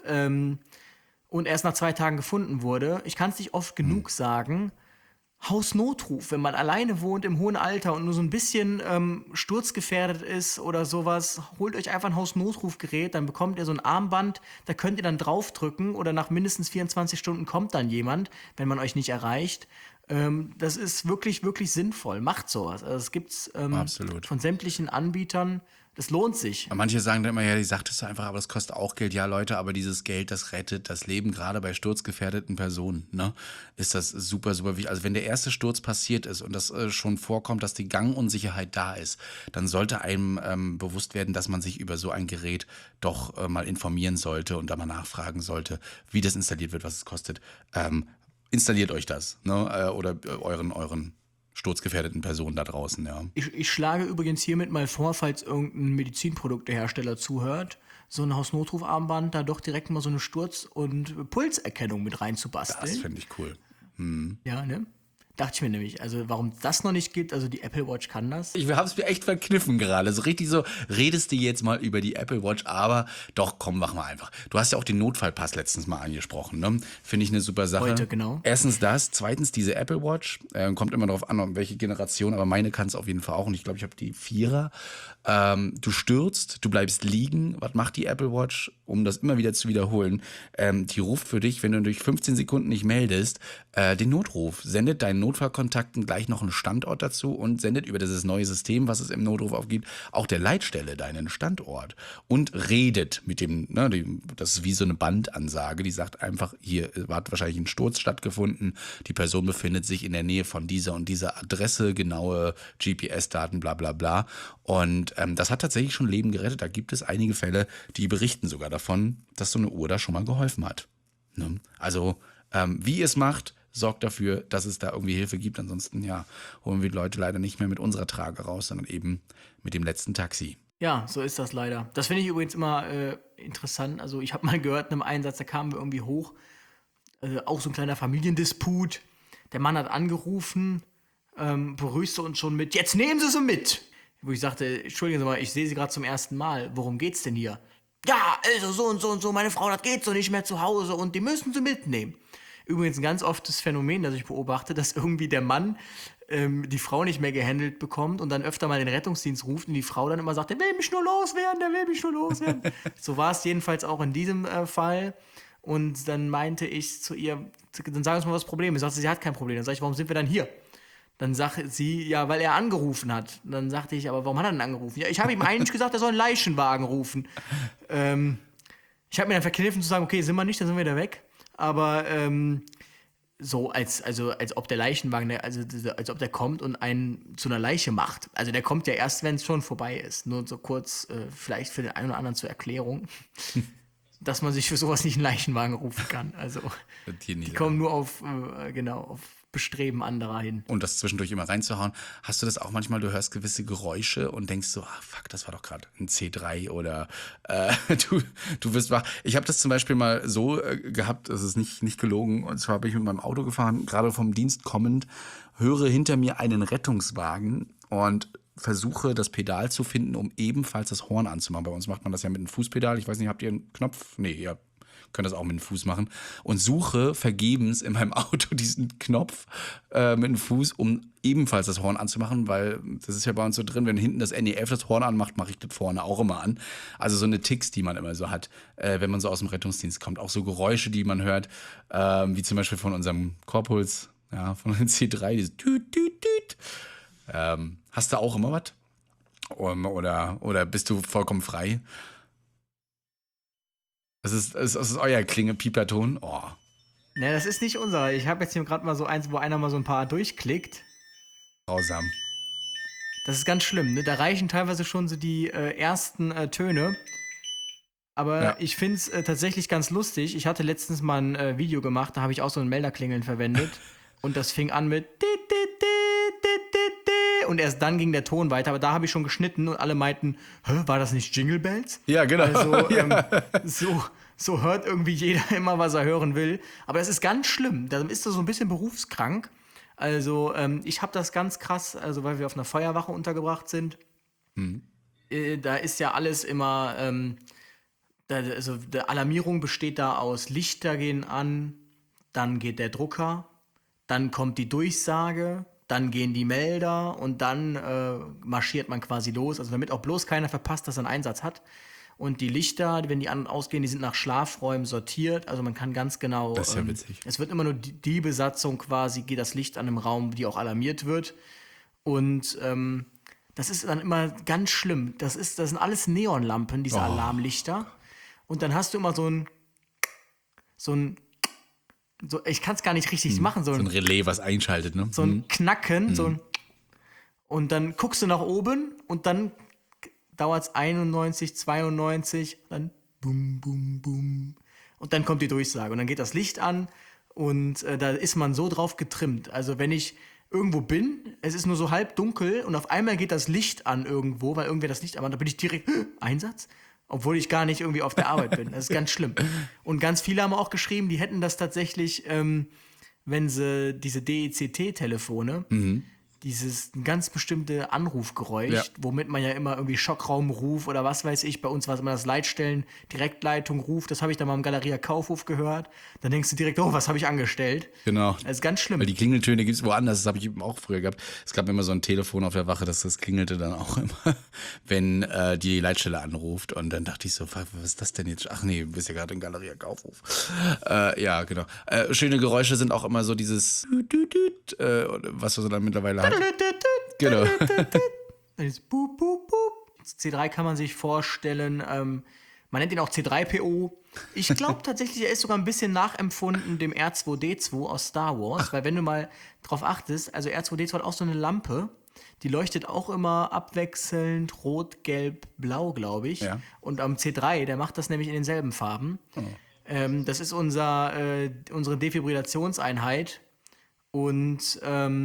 Und erst nach 2 Tagen gefunden wurde. Ich kann es nicht oft genug sagen. Hausnotruf, wenn man alleine wohnt im hohen Alter und nur so ein bisschen sturzgefährdet ist oder sowas, holt euch einfach ein Hausnotrufgerät, dann bekommt ihr so ein Armband, da könnt ihr dann draufdrücken oder nach mindestens 24 Stunden kommt dann jemand, wenn man euch nicht erreicht. Das ist wirklich, wirklich sinnvoll. Macht sowas. Also es gibt's Absolut. von sämtlichen Anbietern. Das lohnt sich. Manche sagen dann immer, ja, die sagt es einfach, aber das kostet auch Geld. Ja, Leute, aber dieses Geld, das rettet das Leben, gerade bei sturzgefährdeten Personen, ne? Ist das super, super wichtig. Also wenn der erste Sturz passiert ist und das schon vorkommt, dass die Gangunsicherheit da ist, dann sollte einem bewusst werden, dass man sich über so ein Gerät doch mal informieren sollte und da mal nachfragen sollte, wie das installiert wird, was es kostet. Installiert euch das, ne? Oder euren sturzgefährdeten Personen da draußen, ja. Ich schlage übrigens hiermit mal vor, falls irgendein Medizinproduktehersteller zuhört, so ein Hausnotrufarmband da doch direkt mal so eine Sturz- und Pulserkennung mit Das reinzubasteln. finde ich cool. Ja, ne? Dachte ich mir nämlich. Also warum das noch nicht gibt, also die Apple Watch kann das. Ich habe es mir echt verkniffen gerade. So richtig so, redest du jetzt mal über die Apple Watch, aber doch, komm, mach mal einfach. Du hast ja auch den Notfallpass letztens mal angesprochen, ne? Finde ich eine super Sache. Heute, genau. Erstens das, zweitens diese Apple Watch. Kommt immer darauf an, um welche Generation, aber meine kann es auf jeden Fall auch. Und ich glaube, ich habe die Vierer. Du stürzt, du bleibst liegen. Was macht die Apple Watch, um das immer wieder zu wiederholen? Die ruft für dich, wenn du durch 15 Sekunden nicht meldest, den Notruf. Sendet deinen Notfallkontakten gleich noch einen Standort dazu und sendet über dieses neue System, was es im Notruf aufgibt, auch der Leitstelle deinen Standort. Und redet mit dem, das ist wie so eine Bandansage, die sagt einfach, hier hat wahrscheinlich ein Sturz stattgefunden, die Person befindet sich in der Nähe von dieser und dieser Adresse, genaue GPS-Daten, bla bla bla. Und das hat tatsächlich schon Leben gerettet. Da gibt es einige Fälle, die berichten sogar davon, dass so eine Uhr da schon mal geholfen hat. Ne? Also, wie ihr es macht, sorgt dafür, dass es da irgendwie Hilfe gibt. Ansonsten, ja, holen wir die Leute leider nicht mehr mit unserer Trage raus, sondern eben mit dem letzten Taxi. Ja, so ist das leider. Das finde ich übrigens immer interessant. Also ich habe mal gehört in einem Einsatz, da kamen wir irgendwie hoch, auch so ein kleiner Familiendisput. Der Mann hat angerufen, begrüßte uns schon mit, jetzt nehmen Sie sie mit. Wo ich sagte, entschuldigen Sie mal, ich sehe Sie gerade zum ersten Mal. Worum geht's denn hier? Ja, also so und so und so, meine Frau, das geht so nicht mehr zu Hause und die müssen Sie mitnehmen. Übrigens ein ganz oftes Phänomen, das ich beobachte, dass irgendwie der Mann die Frau nicht mehr gehandelt bekommt und dann öfter mal den Rettungsdienst ruft und die Frau dann immer sagt, der will mich nur loswerden, der will mich nur loswerden. So war es jedenfalls auch in diesem Fall. Und dann meinte ich zu ihr, dann sagen Sie mal, was das Problem ist. Sagte sie hat kein Problem. Dann sage ich, warum sind wir dann hier? Dann sagt sie, ja, weil er angerufen hat. Dann sagte ich, aber warum hat er denn angerufen? Ja, ich habe ihm eigentlich gesagt, er soll einen Leichenwagen rufen. Ich habe mir dann verkniffen zu sagen, okay, sind wir nicht, dann sind wir da weg. Aber so als ob der Leichenwagen, als ob der kommt und einen zu einer Leiche macht. Also der kommt ja erst, wenn es schon vorbei ist. Nur so kurz, vielleicht für den einen oder anderen zur Erklärung, dass man sich für sowas nicht einen Leichenwagen rufen kann. Also die kommen nur auf Bestreben anderer hin. Und das zwischendurch immer reinzuhauen. Hast du das auch manchmal, du hörst gewisse Geräusche und denkst so, fuck, das war doch gerade ein C3 oder du wirst wach. Ich habe das zum Beispiel mal so gehabt, das ist nicht gelogen, und zwar bin ich mit meinem Auto gefahren, gerade vom Dienst kommend, höre hinter mir einen Rettungswagen und versuche das Pedal zu finden, um ebenfalls das Horn anzumachen. Bei uns macht man das ja mit einem Fußpedal. Ich weiß nicht, habt ihr einen Knopf? Nee, ihr könnt das auch mit dem Fuß machen. Und suche vergebens in meinem Auto diesen Knopf mit dem Fuß, um ebenfalls das Horn anzumachen, weil das ist ja bei uns so drin, wenn hinten das NE11 das Horn anmacht, mache ich das vorne auch immer an. Also so eine Ticks, die man immer so hat, wenn man so aus dem Rettungsdienst kommt. Auch so Geräusche, die man hört, wie zum Beispiel von unserem Korpuls, ja, von dem C3, dieses Tüt, Tüt, Tüt. Hast du auch immer was? Oder bist du vollkommen frei? Es ist euer Klinge-Pieperton. Oh. Ne, das ist nicht unser. Ich habe jetzt hier gerade mal so eins, wo einer mal so ein paar durchklickt. Grausam. Das ist ganz schlimm, ne? Da reichen teilweise schon so die ersten Töne. Aber Ja. ich finde es tatsächlich ganz lustig. Ich hatte letztens mal ein Video gemacht, da habe ich auch so ein Melderklingeln verwendet. Und das fing an mit und erst dann ging der Ton weiter. Aber da habe ich schon geschnitten und alle meinten, hä, war das nicht Jingle Bells? Ja, genau. Also Ja. so hört irgendwie jeder immer, was er hören will. Aber das ist ganz schlimm. Da ist er so ein bisschen berufskrank. Also ich habe das ganz krass, also weil wir auf einer Feuerwache untergebracht sind. Da ist ja alles immer, die Alarmierung besteht da aus Lichter gehen an, dann geht der Drucker, dann kommt die Durchsage, dann gehen die Melder und dann marschiert man quasi los. Also damit auch bloß keiner verpasst, dass er einen Einsatz hat. Und die Lichter, wenn die an- und ausgehen, die sind nach Schlafräumen sortiert. Also man kann ganz genau. Das ist ja witzig. Es wird immer nur die Besatzung quasi, geht das Licht an einem Raum, die auch alarmiert wird. Und das ist dann immer ganz schlimm. Das sind alles Neonlampen, diese Alarmlichter. Und dann hast du immer so, ich kann es gar nicht richtig machen, So ein Relais, was einschaltet, ne? so ein Knacken, und dann guckst du nach oben und dann dauert es 91, 92, dann bum, bum, bum. Und dann kommt die Durchsage und dann geht das Licht an und da ist man so drauf getrimmt. Also wenn ich irgendwo bin, es ist nur so halb dunkel und auf einmal geht das Licht an irgendwo, weil irgendwer das Licht anmacht, da bin ich direkt, Einsatz? Obwohl ich gar nicht irgendwie auf der Arbeit bin. Das ist ganz schlimm. Und ganz viele haben auch geschrieben, die hätten das tatsächlich, wenn sie diese DECT-Telefone, dieses ganz bestimmte Anrufgeräusch, Ja. womit man ja immer irgendwie Schockraumruf oder was weiß ich, bei uns war es immer das Leitstellen, Direktleitung, Ruf, das habe ich dann mal im Galeria Kaufhof gehört. Dann denkst du direkt, oh, was habe ich angestellt? Genau. Das ist ganz schlimm. Weil die Klingeltöne gibt es woanders, das habe ich eben auch früher gehabt. Es gab immer so ein Telefon auf der Wache, das klingelte dann auch immer, wenn die Leitstelle anruft. Und dann dachte ich so, was ist das denn jetzt? Ach nee, du bist ja gerade in Galeria Kaufhof. Ja, genau. Schöne Geräusche sind auch immer so dieses was wir dann mittlerweile haben. Genau. Das Boop, Boop, Boop. C3 kann man sich vorstellen, man nennt ihn auch C3PO. Ich glaube tatsächlich, er ist sogar ein bisschen nachempfunden dem R2D2 aus Star Wars, weil wenn du mal drauf achtest, also R2D2 hat auch so eine Lampe, die leuchtet auch immer abwechselnd rot, gelb, blau, glaube ich. Ja. Und am C3, der macht das nämlich in denselben Farben. Das ist unsere Defibrillationseinheit. Und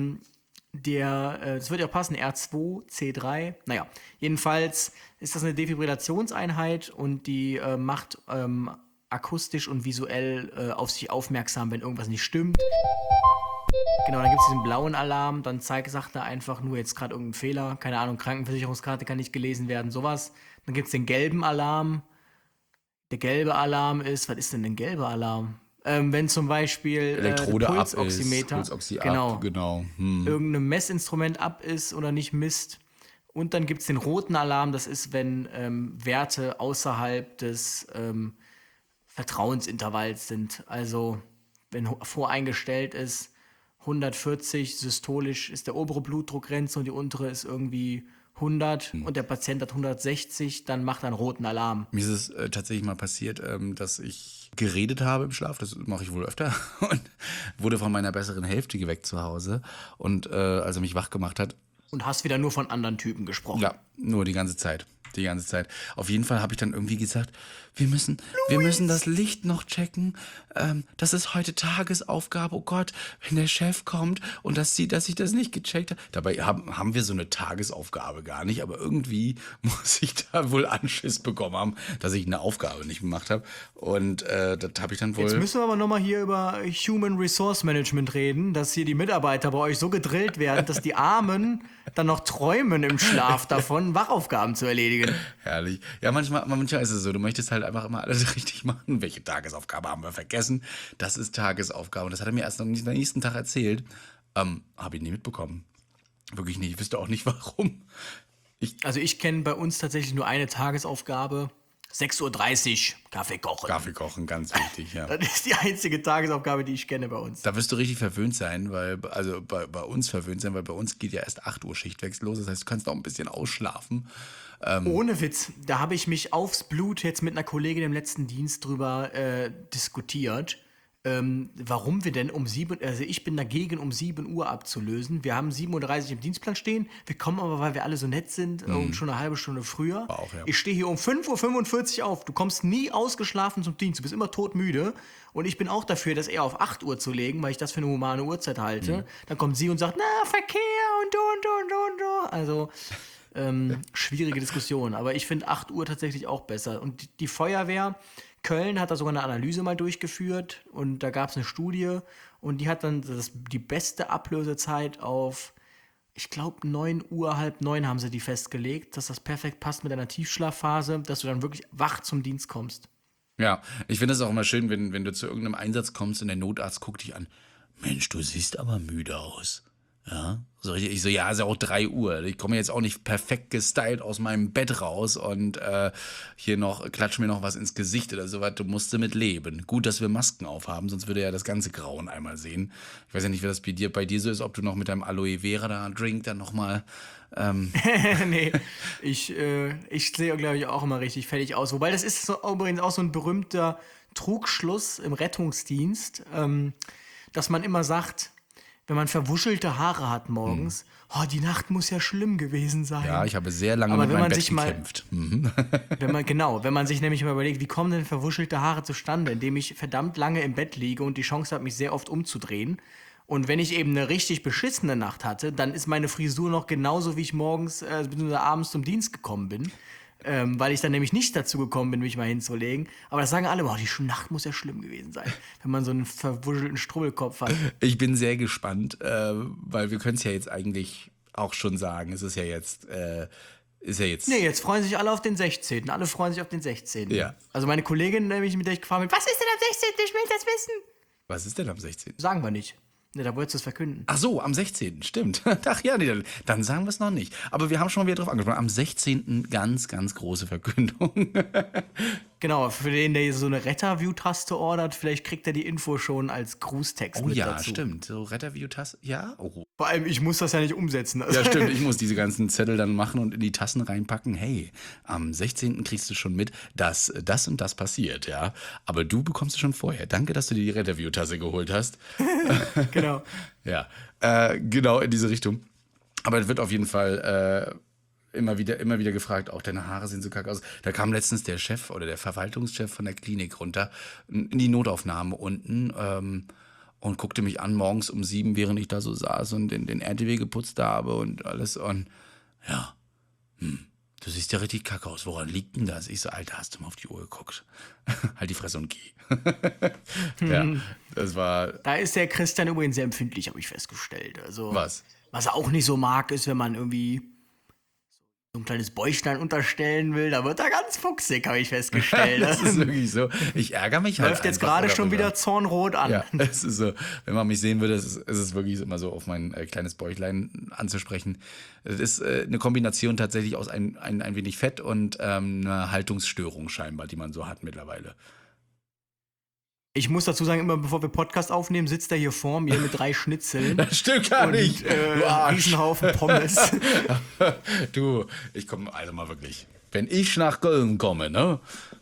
das wird ja passen, R2, C3, naja, jedenfalls ist das eine Defibrillationseinheit und die macht akustisch und visuell auf sich aufmerksam, wenn irgendwas nicht stimmt. Genau, dann gibt es diesen blauen Alarm, dann sagt er einfach nur jetzt gerade irgendeinen Fehler, keine Ahnung, Krankenversicherungskarte kann nicht gelesen werden, sowas. Dann gibt es den gelben Alarm. Der gelbe Alarm ist, was ist denn ein gelber Alarm? Wenn zum Beispiel Elektrode ab ist, Pulsoximeter, Pulsoxy genau, ab, genau. irgendein Messinstrument ab ist oder nicht misst. Und dann gibt es den roten Alarm, das ist, wenn Werte außerhalb des Vertrauensintervalls sind. Also wenn voreingestellt ist, 140 systolisch ist der obere Blutdruckgrenze und die untere ist irgendwie 100 und der Patient hat 160, dann macht er einen roten Alarm. Mir ist es tatsächlich mal passiert, dass ich geredet habe im Schlaf, das mache ich wohl öfter, und wurde von meiner besseren Hälfte geweckt zu Hause. Und als er mich wach gemacht hat, Und hast wieder nur von anderen Typen gesprochen. ja, nur die ganze Zeit. Die ganze Zeit. Auf jeden Fall habe ich dann irgendwie gesagt, wir müssen das Licht noch checken. Das ist heute Tagesaufgabe. Oh Gott, wenn der Chef kommt und das sieht, dass ich das nicht gecheckt habe. Dabei haben wir so eine Tagesaufgabe gar nicht, aber irgendwie muss ich da wohl Anschiss bekommen haben, dass ich eine Aufgabe nicht gemacht habe. Und das habe ich dann wohl. Jetzt müssen wir aber nochmal hier über Human Resource Management reden, dass hier die Mitarbeiter bei euch so gedrillt werden, dass die Armen dann noch träumen im Schlaf davon, Wachaufgaben zu erledigen. Herrlich. Ja, manchmal ist es so, du möchtest halt einfach immer alles richtig machen. Welche Tagesaufgabe haben wir vergessen? Das ist Tagesaufgabe. Und das hat er mir erst am nächsten Tag erzählt. Habe ich nie mitbekommen. Wirklich nicht. Ich wüsste auch nicht, warum. Also ich kenne bei uns tatsächlich nur eine Tagesaufgabe. 6:30 Uhr, Kaffee kochen. Kaffee kochen, ganz wichtig, ja. Das ist die einzige Tagesaufgabe, die ich kenne bei uns. Da wirst du richtig verwöhnt sein, weil bei uns verwöhnt sein, weil bei uns geht ja erst 8 Uhr Schichtwechsel los. Das heißt, du kannst noch ein bisschen ausschlafen. Ohne Witz, da habe ich mich aufs Blut jetzt mit einer Kollegin im letzten Dienst drüber diskutiert, warum wir denn also ich bin dagegen, um 7 Uhr abzulösen. Wir haben 7:30 Uhr im Dienstplan stehen, wir kommen aber, weil wir alle so nett sind, und schon eine halbe Stunde früher. Auch, ja. Ich stehe hier um 5:45 Uhr auf, du kommst nie ausgeschlafen zum Dienst, du bist immer todmüde. Und ich bin auch dafür, das eher auf 8 Uhr zu legen, weil ich das für eine humane Uhrzeit halte. Dann kommt sie und sagt, na, Verkehr und. Also schwierige Diskussion, aber ich finde 8 Uhr tatsächlich auch besser. Und die Feuerwehr Köln hat da sogar eine Analyse mal durchgeführt und da gab es eine Studie und die hat dann die beste Ablösezeit auf, ich glaube 9 Uhr, halb 9 haben sie die festgelegt, dass das perfekt passt mit einer Tiefschlafphase, dass du dann wirklich wach zum Dienst kommst. Ja, ich finde es auch immer schön, wenn du zu irgendeinem Einsatz kommst und der Notarzt guckt dich an. Mensch, du siehst aber müde aus. Ja, so richtig. Ich so, ja, ist ja auch 3 Uhr. Ich komme jetzt auch nicht perfekt gestylt aus meinem Bett raus und hier noch, klatsch mir noch was ins Gesicht oder sowas. Du musst damit leben. Gut, dass wir Masken aufhaben, sonst würde ja das ganze Grauen einmal sehen. Ich weiß ja nicht, wie das bei dir so ist, ob du noch mit deinem Aloe Vera da Drink dann nochmal. Nee, ich sehe, glaube ich, auch immer richtig fertig aus. Wobei das ist so, übrigens auch so ein berühmter Trugschluss im Rettungsdienst, dass man immer sagt, wenn man verwuschelte Haare hat morgens, oh, die Nacht muss ja schlimm gewesen sein. Ja, ich habe sehr lange Aber mit wenn meinem man Bett sich mal- gekämpft. Wenn man sich nämlich mal überlegt, wie kommen denn verwuschelte Haare zustande, indem ich verdammt lange im Bett liege und die Chance habe, mich sehr oft umzudrehen. Und wenn ich eben eine richtig beschissene Nacht hatte, dann ist meine Frisur noch genauso, wie ich morgens bzw. abends zum Dienst gekommen bin. Weil ich dann nämlich nicht dazu gekommen bin, mich mal hinzulegen. Aber das sagen alle, oh, die Nacht muss ja schlimm gewesen sein, wenn man so einen verwuschelten Strubbelkopf hat. Ich bin sehr gespannt, weil wir können es ja jetzt eigentlich auch schon sagen. Es ist ja jetzt. Nee, jetzt freuen sich alle auf den 16. Alle freuen sich auf den 16. Ja. Also meine Kollegin, nämlich, mit der ich gefahren bin, was ist denn am 16.? Ich will das wissen. Was ist denn am 16.? Sagen wir nicht. Ne, da wolltest du es verkünden. Ach so, am 16. Stimmt. Ach ja, nee, dann sagen wir es noch nicht. Aber wir haben schon mal wieder drauf angesprochen. Am 16. ganz, ganz große Verkündung. Genau, für den, der so eine Retterview-Taste ordert, vielleicht kriegt er die Info schon als Grußtext Oh mit ja, dazu. stimmt. So Retterview-Tasse. Ja, oh. Vor allem, ich muss das ja nicht umsetzen. Also, Ja, stimmt. Ich muss diese ganzen Zettel dann machen und in die Tassen reinpacken. Hey, am 16. kriegst du schon mit, dass das und das passiert, ja. Aber du bekommst es schon vorher. Danke, dass du dir die Retterview-Tasse geholt hast. genau. Ja, genau in diese Richtung. Aber es wird auf jeden Fall immer wieder gefragt, auch deine Haare sehen so kacke aus. Da kam letztens der Chef oder der Verwaltungschef von der Klinik runter in die Notaufnahme unten und guckte mich an morgens um 7, während ich da so saß und den RTW geputzt habe und alles. Und ja, du siehst ja richtig kacke aus. Woran liegt denn das? Ich so, Alter, hast du mal auf die Uhr geguckt? Halt die Fresse und geh. Ja, das war. Da ist der Christian übrigens sehr empfindlich, habe ich festgestellt. Also, Was? Was er auch nicht so mag, ist, wenn man irgendwie so ein kleines Bäuchlein unterstellen will. Da wird er ganz fuchsig, habe ich festgestellt. Das ist wirklich so. Ich ärgere mich halt. Läuft jetzt einfach gerade schon darüber. wieder zornrot an. Ja, es ist so, wenn man mich sehen würde, ist es wirklich immer so auf mein kleines Bäuchlein anzusprechen. Es ist eine Kombination tatsächlich aus ein wenig Fett und einer Haltungsstörung scheinbar, die man so hat mittlerweile. Ich muss dazu sagen, immer bevor wir Podcast aufnehmen, sitzt er hier vor mir mit 3 Schnitzeln. Das stimmt gar nicht. Du Arsch. Riesenhaufen Pommes. Du, ich komme also mal wirklich. Wenn ich nach Köln komme, ne?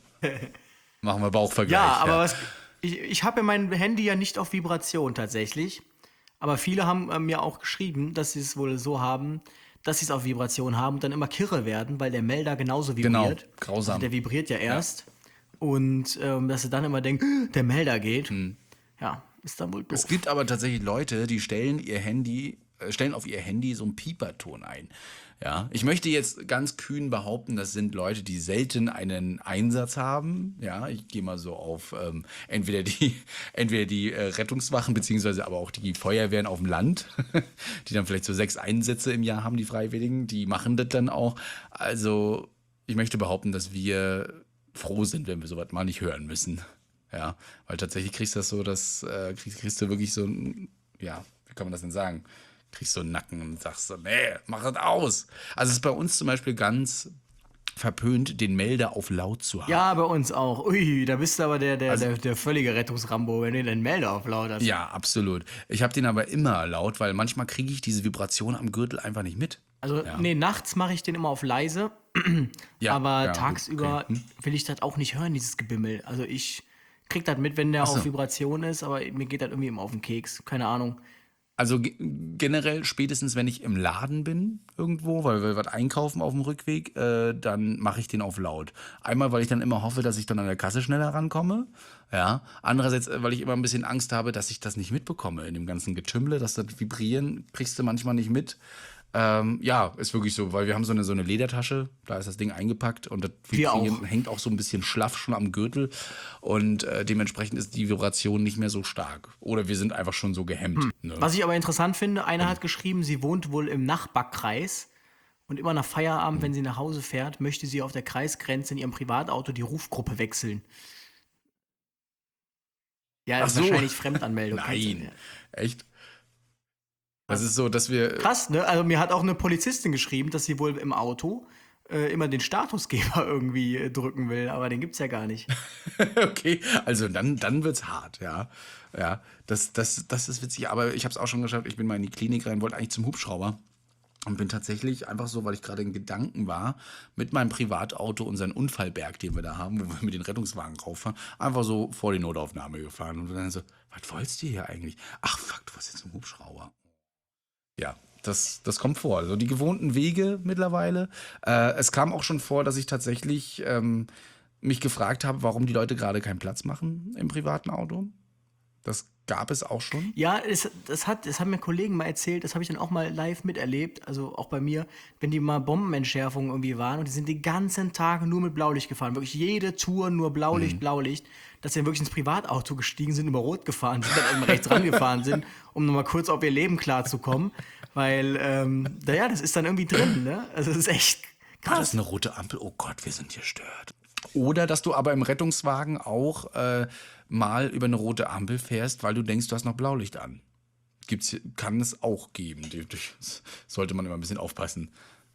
Machen wir Bauchvergleich. Ja, aber ich habe ja mein Handy ja nicht auf Vibration tatsächlich. Aber viele haben mir auch geschrieben, dass sie es wohl so haben, dass sie es auf Vibration haben und dann immer kirre werden, weil der Melder genauso vibriert. Genau, grausam. Also der vibriert ja erst. Und dass sie dann immer denken, der Melder geht. Ja, ist dann wohl doof. Es gibt aber tatsächlich Leute, die stellen auf ihr Handy so einen Pieperton ein. Ja, ich möchte jetzt ganz kühn behaupten, das sind Leute, die selten einen Einsatz haben. Ja, ich gehe mal so auf entweder die Rettungswachen beziehungsweise aber auch die Feuerwehren auf dem Land, die dann vielleicht so 6 Einsätze im Jahr haben, die Freiwilligen, die machen das dann auch. Also ich möchte behaupten, dass wir froh sind, wenn wir sowas mal nicht hören müssen. Ja, weil tatsächlich kriegst du das so, kriegst du wirklich so ein, ja, wie kann man das denn sagen? Kriegst so einen Nacken und sagst so, nee, mach das aus. Also es ist bei uns zum Beispiel ganz verpönt, den Melder auf laut zu haben. Ja, bei uns auch. Ui, da bist du aber der völlige Rettungsrambo, wenn du den Melder auf laut hast. Ja, absolut. Ich habe den aber immer laut, weil manchmal kriege ich diese Vibration am Gürtel einfach nicht mit. Also, nee, nachts mache ich den immer auf leise. Ja, aber ja, tagsüber okay. will ich das auch nicht hören, dieses Gebimmel. Also ich krieg das mit, wenn der so. auf Vibration ist, aber mir geht das irgendwie immer auf den Keks. Keine Ahnung. Also generell spätestens, wenn ich im Laden bin irgendwo, weil wir was einkaufen auf dem Rückweg, dann mache ich den auf laut. Einmal, weil ich dann immer hoffe, dass ich dann an der Kasse schneller rankomme. Ja. Andererseits, weil ich immer ein bisschen Angst habe, dass ich das nicht mitbekomme in dem ganzen Getümmle, dass das Vibrieren kriegst du manchmal nicht mit. Ja, ist wirklich so, weil wir haben so eine Ledertasche, da ist das Ding eingepackt und das Wir Vibrieren auch. hängt auch so ein bisschen schlaff schon am Gürtel und dementsprechend ist die Vibration nicht mehr so stark. Oder wir sind einfach schon so gehemmt. Ne? Was ich aber interessant finde, einer hat geschrieben, sie wohnt wohl im Nachbarkreis und immer nach Feierabend, wenn sie nach Hause fährt, möchte sie auf der Kreisgrenze in ihrem Privatauto die Rufgruppe wechseln. Ja, das ist Ach so. wahrscheinlich Fremdanmeldung. kennst du, Nein, ja. echt? Das ist so, dass wir. Krass, ne? Also mir hat auch eine Polizistin geschrieben, dass sie wohl im Auto immer den Statusgeber irgendwie drücken will, aber den gibt's ja gar nicht. Okay, also dann wird's hart, ja. Ja, das ist witzig, aber ich habe es auch schon geschafft. Ich bin mal in die Klinik rein, wollte eigentlich zum Hubschrauber und bin tatsächlich einfach so, weil ich gerade in Gedanken war, mit meinem Privatauto unseren Unfallberg, den wir da haben, wo wir mit den Rettungswagen rauffahren, einfach so vor die Notaufnahme gefahren und dann so, was wolltest du hier eigentlich? Ach fuck, du warst jetzt im Hubschrauber. Ja, das kommt vor. Also die gewohnten Wege mittlerweile. Es kam auch schon vor, dass ich tatsächlich mich gefragt habe, warum die Leute gerade keinen Platz machen im privaten Auto. Das gab es auch schon. Ja, das haben mir Kollegen mal erzählt, das habe ich dann auch mal live miterlebt, also auch bei mir, wenn die mal Bombenentschärfungen irgendwie waren und die sind den ganzen Tag nur mit Blaulicht gefahren, wirklich jede Tour nur Blaulicht, Blaulicht, dass sie dann wirklich ins Privatauto gestiegen sind, über Rot gefahren sind, dann eben rechts rangefahren sind, um nochmal kurz auf ihr Leben klarzukommen, weil, naja, das ist dann irgendwie drin, ne? Also das ist echt Das krass. ist eine rote Ampel. Oh Gott, wir sind gestört. Oder dass du aber im Rettungswagen auch mal über eine rote Ampel fährst, weil du denkst, du hast noch Blaulicht an. Kann es auch geben. Sollte man immer ein bisschen aufpassen.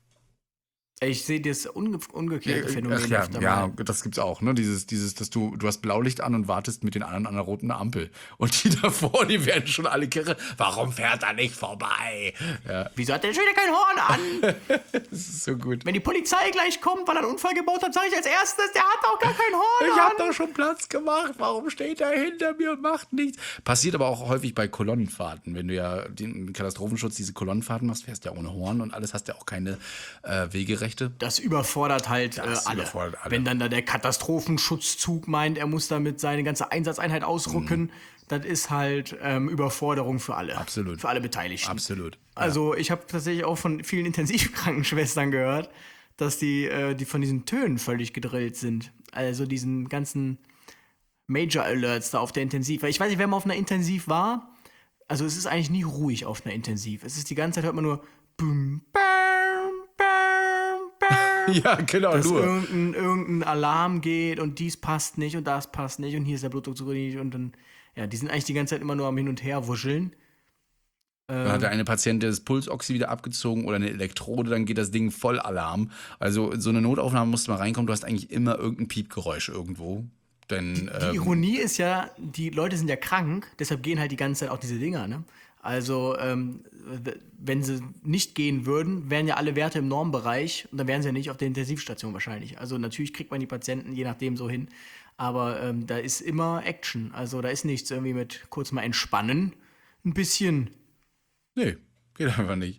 Ich sehe das umgekehrte Phänomen Ach ja, öfter ja, mal. das gibt's auch, ne? Dieses, dass du hast Blaulicht an und wartest mit den anderen an der roten Ampel. Und die davor, die werden schon alle kirre. Warum fährt er nicht vorbei? Ja, Wieso hat der schon wieder kein Horn an? das ist so gut. Wenn die Polizei gleich kommt, weil er einen Unfall gebaut hat, sage ich als erstes, der hat doch gar kein Horn Ich an. hab doch schon Platz gemacht. Warum steht er hinter mir und macht nichts? Passiert aber auch häufig bei Kolonnenfahrten. Wenn du ja den Katastrophenschutz, diese Kolonnenfahrten machst, fährst du ja ohne Horn und alles, hast ja auch keine Wegerechte. Das überfordert halt Das alle. überfordert alle. Wenn dann da der Katastrophenschutzzug meint, er muss damit seine ganze Einsatzeinheit ausrücken, das ist halt Überforderung für alle. Absolut. Für alle Beteiligten. Absolut. Also ich habe tatsächlich auch von vielen Intensivkrankenschwestern gehört, dass die von diesen Tönen völlig gedrillt sind. Also diesen ganzen Major Alerts da auf der Intensiv. Weil ich weiß nicht, wer mal auf einer Intensiv war. Also es ist eigentlich nie ruhig auf einer Intensiv. Es ist die ganze Zeit hört man nur bum, bam, bam, bam. Ja, genau, Dass nur. irgendein Alarm geht und dies passt nicht und das passt nicht und hier ist der Blutdruck so nicht und dann, ja, die sind eigentlich die ganze Zeit immer nur am Hin und Her wuscheln. Dann hat der eine Patient das Pulsoxy wieder abgezogen oder eine Elektrode, dann geht das Ding voll Alarm. Also in so eine Notaufnahme musst du mal reinkommen, du hast eigentlich immer irgendein Piepgeräusch irgendwo. Denn, Die Ironie ist ja, die Leute sind ja krank, deshalb gehen halt die ganze Zeit auch diese Dinger, ne? Also, wenn sie nicht gehen würden, wären ja alle Werte im Normbereich und dann wären sie ja nicht auf der Intensivstation wahrscheinlich. Also natürlich kriegt man die Patienten je nachdem so hin, aber da ist immer Action. Also da ist nichts irgendwie mit kurz mal entspannen, ein bisschen. nee, geht einfach nicht.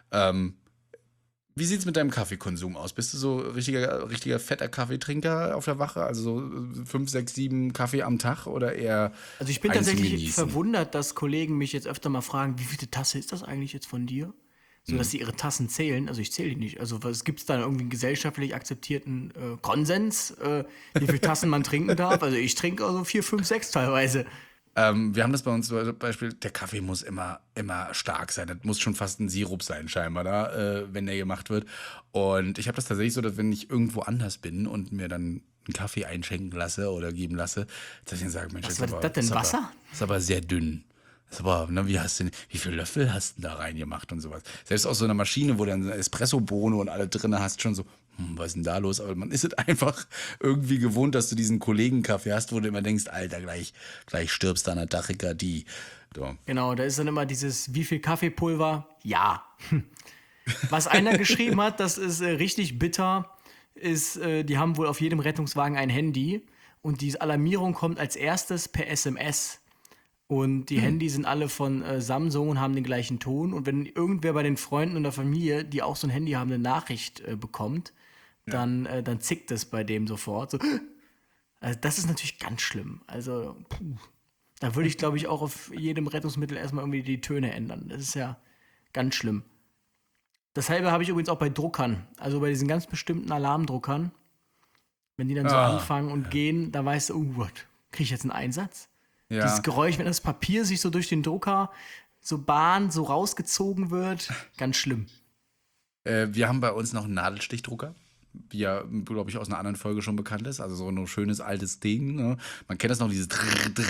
Wie sieht's mit deinem Kaffeekonsum aus? Bist du so richtiger fetter Kaffeetrinker auf der Wache? Also so 5, 6, 7 Kaffee am Tag oder eher Also ich bin einen zum tatsächlich Genießen? verwundert, dass Kollegen mich jetzt öfter mal fragen, wie viele Tasse ist das eigentlich jetzt von dir? So, dass sie ihre Tassen zählen. Also ich zähle die nicht. Also was gibt's da irgendwie einen gesellschaftlich akzeptierten Konsens, wie viele Tassen man trinken darf? Also ich trinke also 4, 5, 6 teilweise. Wir haben das bei uns zum Beispiel, der Kaffee muss immer stark sein. Das muss schon fast ein Sirup sein, scheinbar, da, wenn der gemacht wird. Und ich habe das tatsächlich so, dass wenn ich irgendwo anders bin und mir dann einen Kaffee einschenken lasse oder geben lasse, dass ich dann sage, Mensch, Was war das denn, Wasser? Ist aber sehr dünn. Ist aber, ne, wie viel Löffel hast du da reingemacht und sowas? Selbst aus so einer Maschine, wo du dann eine Espressobohne und alle drin hast, schon so, was ist denn da los? Aber man ist es einfach irgendwie gewohnt, dass du diesen Kollegenkaffee hast, wo du immer denkst, Alter, gleich stirbst du an der Tachykardie. So. Genau, da ist dann immer dieses, wie viel Kaffeepulver? Ja. Was einer geschrieben hat, das ist richtig bitter, ist, die haben wohl auf jedem Rettungswagen ein Handy und die Alarmierung kommt als erstes per SMS. Und die Handys sind alle von Samsung und haben den gleichen Ton. Und wenn irgendwer bei den Freunden und der Familie, die auch so ein Handy haben, eine Nachricht bekommt, dann zickt es bei dem sofort. So. Also das ist natürlich ganz schlimm. Also da würde ich, glaube ich, auch auf jedem Rettungsmittel erstmal irgendwie die Töne ändern. Das ist ja ganz schlimm. Dasselbe habe ich übrigens auch bei Druckern. Also bei diesen ganz bestimmten Alarmdruckern. Wenn die dann so anfangen und gehen, da weißt du, oh Gott, kriege ich jetzt einen Einsatz? Ja. Dieses Geräusch, wenn das Papier sich so durch den Drucker so bahnt, so rausgezogen wird, ganz schlimm. Wir haben bei uns noch einen Nadelstichdrucker. wie ja, glaube ich, aus einer anderen Folge schon bekannt ist. Also so ein schönes altes Ding. Ne? Man kennt das noch, dieses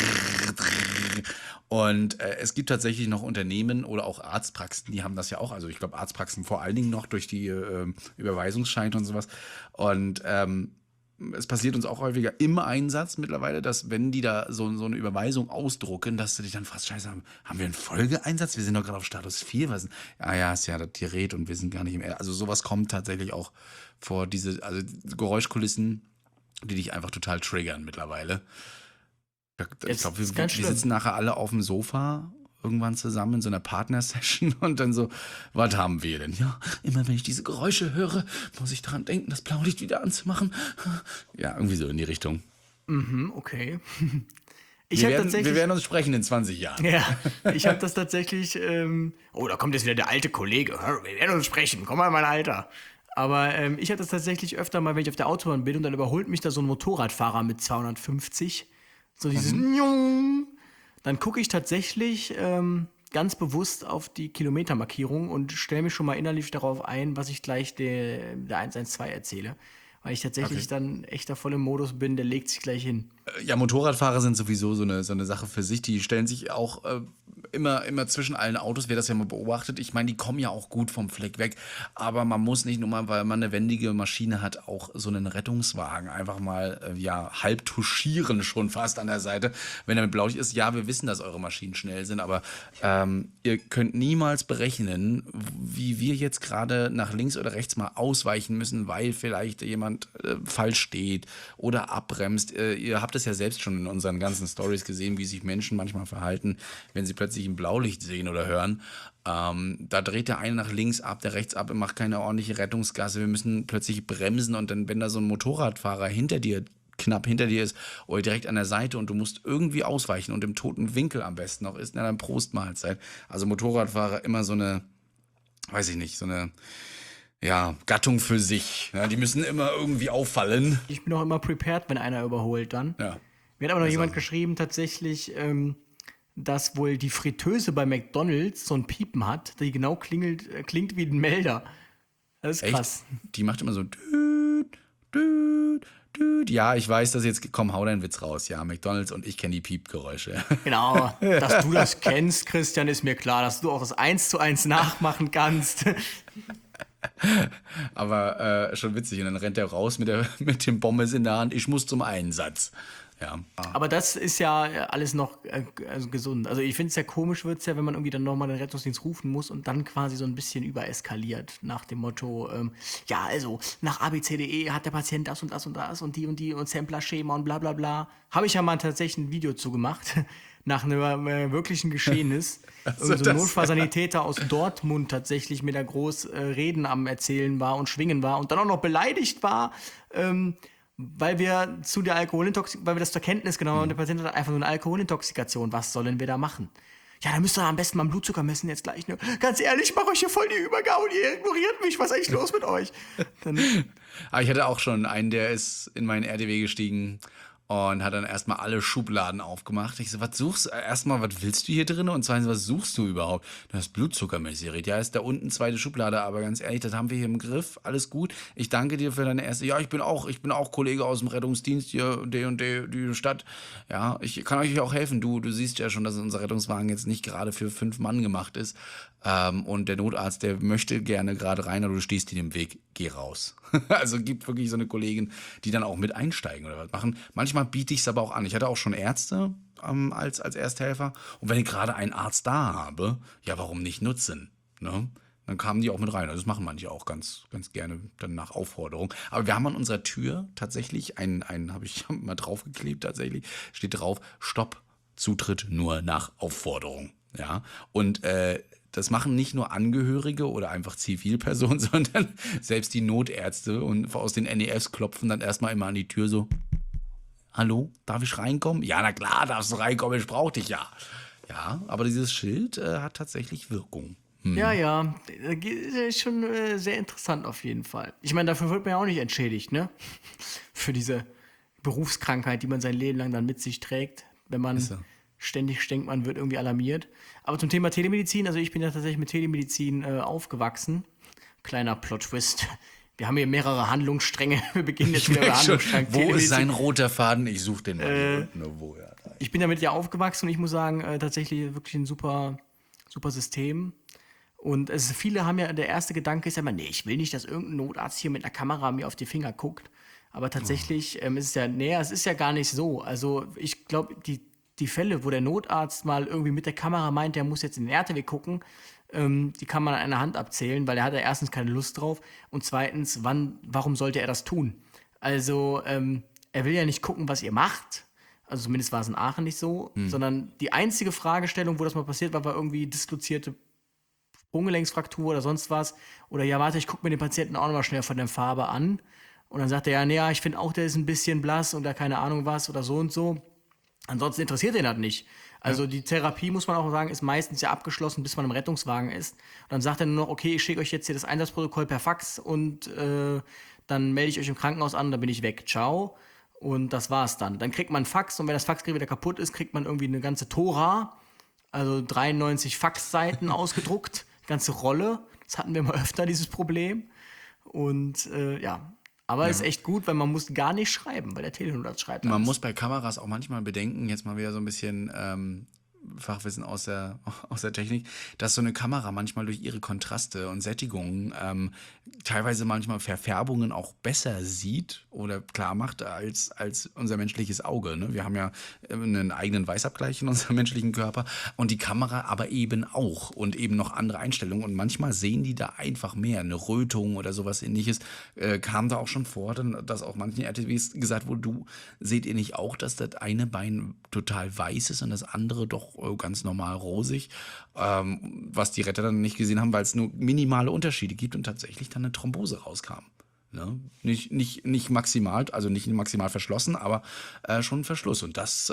und es gibt tatsächlich noch Unternehmen oder auch Arztpraxen, die haben das ja auch. Also ich glaube Arztpraxen vor allen Dingen noch durch die Überweisungsscheine und sowas. Und es passiert uns auch häufiger im Einsatz mittlerweile, dass wenn die da so eine Überweisung ausdrucken, dass du dich dann fragst, scheiße, haben wir einen Folgeeinsatz? Wir sind doch gerade auf Status 4. Was? Ja, ist ja das Gerät und wir sind gar nicht im... Also sowas kommt tatsächlich auch vor, also Geräuschkulissen, die dich einfach total triggern mittlerweile. Ich glaube, wir sitzen nachher alle auf dem Sofa irgendwann zusammen in so einer Partner-Session und dann so, was haben wir denn? Ja, immer wenn ich diese Geräusche höre, muss ich daran denken, das Blaulicht wieder anzumachen. Ja, irgendwie so in die Richtung. Okay. Wir werden uns sprechen in 20 Jahren. Ja, ich habe das tatsächlich, da kommt jetzt wieder der alte Kollege. Wir werden uns sprechen, komm mal, mein Alter. Aber ich habe das tatsächlich öfter mal, wenn ich auf der Autobahn bin und dann überholt mich da so ein Motorradfahrer mit 250. So dieses Dann gucke ich tatsächlich ganz bewusst auf die Kilometermarkierung und stelle mich schon mal innerlich darauf ein, was ich gleich der 112 erzähle. Weil ich tatsächlich dann echt da voll im Modus bin, der legt sich gleich hin. Ja, Motorradfahrer sind sowieso so eine Sache für sich. Die stellen sich auch immer zwischen allen Autos, wer das ja mal beobachtet. Ich meine, die kommen ja auch gut vom Fleck weg. Aber man muss nicht nur mal, weil man eine wendige Maschine hat, auch so einen Rettungswagen einfach mal halb touchieren schon fast an der Seite. Wenn er mit Blaulicht ist, ja, wir wissen, dass eure Maschinen schnell sind, aber ihr könnt niemals berechnen, wie wir jetzt gerade nach links oder rechts mal ausweichen müssen, weil vielleicht jemand falsch steht oder abbremst. Ihr habt es ja selbst schon in unseren ganzen Stories gesehen, wie sich Menschen manchmal verhalten, wenn sie plötzlich ein Blaulicht sehen oder hören. Da dreht der eine nach links ab, der rechts ab, macht keine ordentliche Rettungsgasse. Wir müssen plötzlich bremsen und dann, wenn da so ein Motorradfahrer knapp hinter dir ist oder direkt an der Seite und du musst irgendwie ausweichen und im toten Winkel am besten noch ist, dann Prostmahlzeit. Also Motorradfahrer immer so eine, weiß ich nicht, so eine Gattung für sich. Ja, die müssen immer irgendwie auffallen. Ich bin auch immer prepared, wenn einer überholt dann. Ja. Mir hat aber noch jemand geschrieben, tatsächlich, dass wohl die Fritteuse bei McDonald's so ein Piepen hat, die genau klingt wie ein Melder. Das ist krass. Die macht immer so düt, düt, düt. Ja, ich weiß, dass jetzt, komm, hau deinen Witz raus. Ja, McDonald's und ich kenne die Piepgeräusche. Genau, dass du das kennst, Christian, ist mir klar, dass du auch das 1:1 nachmachen kannst. Aber schon witzig. Und dann rennt er raus mit dem Pommes in der Hand. Ich muss zum Einsatz. Ja. Aber das ist ja alles noch gesund. Also ich finde es ja komisch, wird es ja, wenn man irgendwie dann nochmal den Rettungsdienst rufen muss und dann quasi so ein bisschen übereskaliert nach dem Motto, also nach ABCDE hat der Patient das und das und das und die und Sampler-Schema und bla bla bla. Habe ich ja mal tatsächlich ein Video zu gemacht, nach einem wirklichen Geschehnis. So ein Notfallsanitäter aus Dortmund tatsächlich mit der groß Reden am Erzählen war und Schwingen war und dann auch noch beleidigt war, weil wir weil wir das zur Kenntnis genommen haben und der Patient hat einfach nur eine Alkoholintoxikation. Was sollen wir da machen? Ja, da müsst ihr am besten mal einen Blutzucker messen jetzt gleich. Ne? Ganz ehrlich, ich mache euch hier voll die Übergabe und ihr ignoriert mich. Was ist eigentlich los mit euch? Aber ich hatte auch schon einen, der ist in meinen RDW gestiegen und hat dann erstmal alle Schubladen aufgemacht. Ich so, was suchst du? Erstmal, was willst du hier drin? Und zweitens, was suchst du überhaupt? Das Blutzuckermessgerät. Ja, ist da unten zweite Schublade, aber ganz ehrlich, das haben wir hier im Griff. Alles gut. Ich danke dir für deine erste. Ja, ich bin auch Kollege aus dem Rettungsdienst hier, die Stadt. Ja, ich kann euch auch helfen. Du siehst ja schon, dass unser Rettungswagen jetzt nicht gerade für 5 Mann gemacht ist. Und der Notarzt, der möchte gerne gerade rein, aber du stehst ihm im Weg. Geh raus. Also gibt wirklich so eine Kollegin, die dann auch mit einsteigen oder was machen. Manchmal biete ich es aber auch an. Ich hatte auch schon Ärzte als Ersthelfer. Und wenn ich gerade einen Arzt da habe, ja, warum nicht nutzen? Ne? Dann kamen die auch mit rein. Also das machen manche auch ganz, ganz gerne dann nach Aufforderung. Aber wir haben an unserer Tür tatsächlich einen habe ich mal draufgeklebt tatsächlich, steht drauf, Stopp, Zutritt nur nach Aufforderung. Ja, und das machen nicht nur Angehörige oder einfach Zivilpersonen, sondern selbst die Notärzte und aus den NEFs klopfen dann erstmal immer an die Tür so, hallo, darf ich reinkommen? Ja, na klar, darfst du reinkommen, ich brauch dich ja. Ja, aber dieses Schild hat tatsächlich Wirkung. Ja, ist schon sehr interessant auf jeden Fall. Ich meine, dafür wird man ja auch nicht entschädigt, ne? Für diese Berufskrankheit, die man sein Leben lang dann mit sich trägt, wenn man ständig denkt, man wird irgendwie alarmiert. Aber zum Thema Telemedizin, also ich bin ja tatsächlich mit Telemedizin aufgewachsen. Kleiner Plot-Twist. wir haben hier mehrere Handlungsstränge. Wir beginnen jetzt Ich wieder bei merk schon, Handlungsstrang. wo ist Telemedizin. sein roter Faden? Ich suche den mal hier unten irgendwo. Ja, da. Ich bin damit ja aufgewachsen und ich muss sagen, tatsächlich wirklich ein super, super System. Und viele haben ja, der erste Gedanke ist ja immer, nee, ich will nicht, dass irgendein Notarzt hier mit einer Kamera mir auf die Finger guckt. Aber tatsächlich ist es ja, nee, es ist ja gar nicht so. Also ich glaube, die Fälle, wo der Notarzt mal irgendwie mit der Kamera meint, der muss jetzt in den RTW gucken, die kann man an einer Hand abzählen, weil er hat ja erstens keine Lust drauf und zweitens, warum sollte er das tun? Also er will ja nicht gucken, was ihr macht. Also zumindest war es in Aachen nicht so, sondern die einzige Fragestellung, wo das mal passiert war, war irgendwie dislozierte Sprunggelenksfraktur oder sonst was. Oder ja, warte, ich gucke mir den Patienten auch nochmal schnell von der Farbe an. Und dann sagt er, ja, nee, ja, ich finde auch, der ist ein bisschen blass oder keine Ahnung was oder so und so. Ansonsten interessiert den das nicht. Also die Therapie, muss man auch sagen, ist meistens ja abgeschlossen, bis man im Rettungswagen ist. Und dann sagt er nur noch, okay, ich schicke euch jetzt hier das Einsatzprotokoll per Fax und dann melde ich euch im Krankenhaus an, dann bin ich weg. Ciao. Und das war's dann. Dann kriegt man ein Fax und wenn das Faxgerät wieder kaputt ist, kriegt man irgendwie eine ganze Tora, also 93 Faxseiten ausgedruckt, ganze Rolle. Das hatten wir mal öfter, dieses Problem. Und aber ist echt gut, weil man muss gar nicht schreiben, weil der Telenotarzt schreibt Man alles. muss bei Kameras auch manchmal bedenken, jetzt mal wieder so ein bisschen Fachwissen aus der Technik, dass so eine Kamera manchmal durch ihre Kontraste und Sättigungen teilweise manchmal Verfärbungen auch besser sieht oder klar macht als unser menschliches Auge. Ne? Wir haben ja einen eigenen Weißabgleich in unserem menschlichen Körper und die Kamera aber eben auch und eben noch andere Einstellungen und manchmal sehen die da einfach mehr. Eine Rötung oder sowas Ähnliches kam da auch schon vor, dass auch manchen RTWs gesagt wurde, seht ihr nicht auch, dass das eine Bein total weiß ist und das andere doch ganz normal rosig, was die Retter dann nicht gesehen haben, weil es nur minimale Unterschiede gibt und tatsächlich dann eine Thrombose rauskam. Ne? Nicht maximal, also nicht maximal verschlossen, aber schon ein Verschluss. Und das,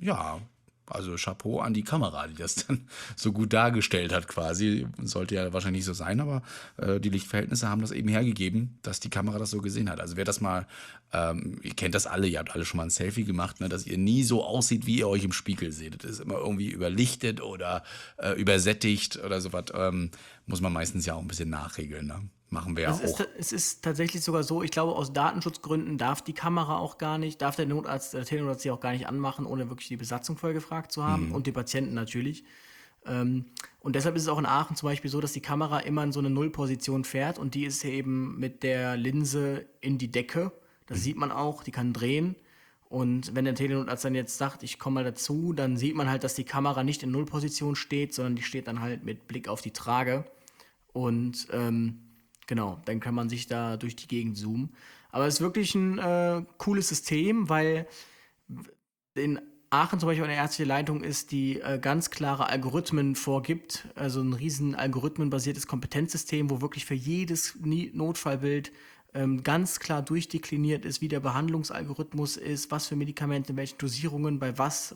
also Chapeau an die Kamera, die das dann so gut dargestellt hat quasi. Sollte ja wahrscheinlich nicht so sein, aber die Lichtverhältnisse haben das eben hergegeben, dass die Kamera das so gesehen hat. Also wer das mal, ihr kennt das alle, ihr habt alle schon mal ein Selfie gemacht, ne, dass ihr nie so aussieht, wie ihr euch im Spiegel seht. Das ist immer irgendwie überlichtet oder übersättigt oder sowas. Muss man meistens ja auch ein bisschen nachregeln. Ne? Machen wir ja auch. Es ist tatsächlich sogar so, ich glaube, aus Datenschutzgründen darf die Kamera auch gar nicht, darf der Telenotarzt sie auch gar nicht anmachen, ohne wirklich die Besatzung vorher gefragt zu haben und die Patienten natürlich. Und deshalb ist es auch in Aachen zum Beispiel so, dass die Kamera immer in so eine Nullposition fährt und die ist ja eben mit der Linse in die Decke. Das sieht man auch, die kann drehen. Und wenn der Telenotarzt dann jetzt sagt, ich komme mal dazu, dann sieht man halt, dass die Kamera nicht in Nullposition steht, sondern die steht dann halt mit Blick auf die Trage. Und genau, dann kann man sich da durch die Gegend zoomen. Aber es ist wirklich ein cooles System, weil in Aachen zum Beispiel eine ärztliche Leitung ist, die ganz klare Algorithmen vorgibt. Also ein riesen algorithmenbasiertes Kompetenzsystem, wo wirklich für jedes Notfallbild ganz klar durchdekliniert ist, wie der Behandlungsalgorithmus ist, was für Medikamente, welche Dosierungen, bei was.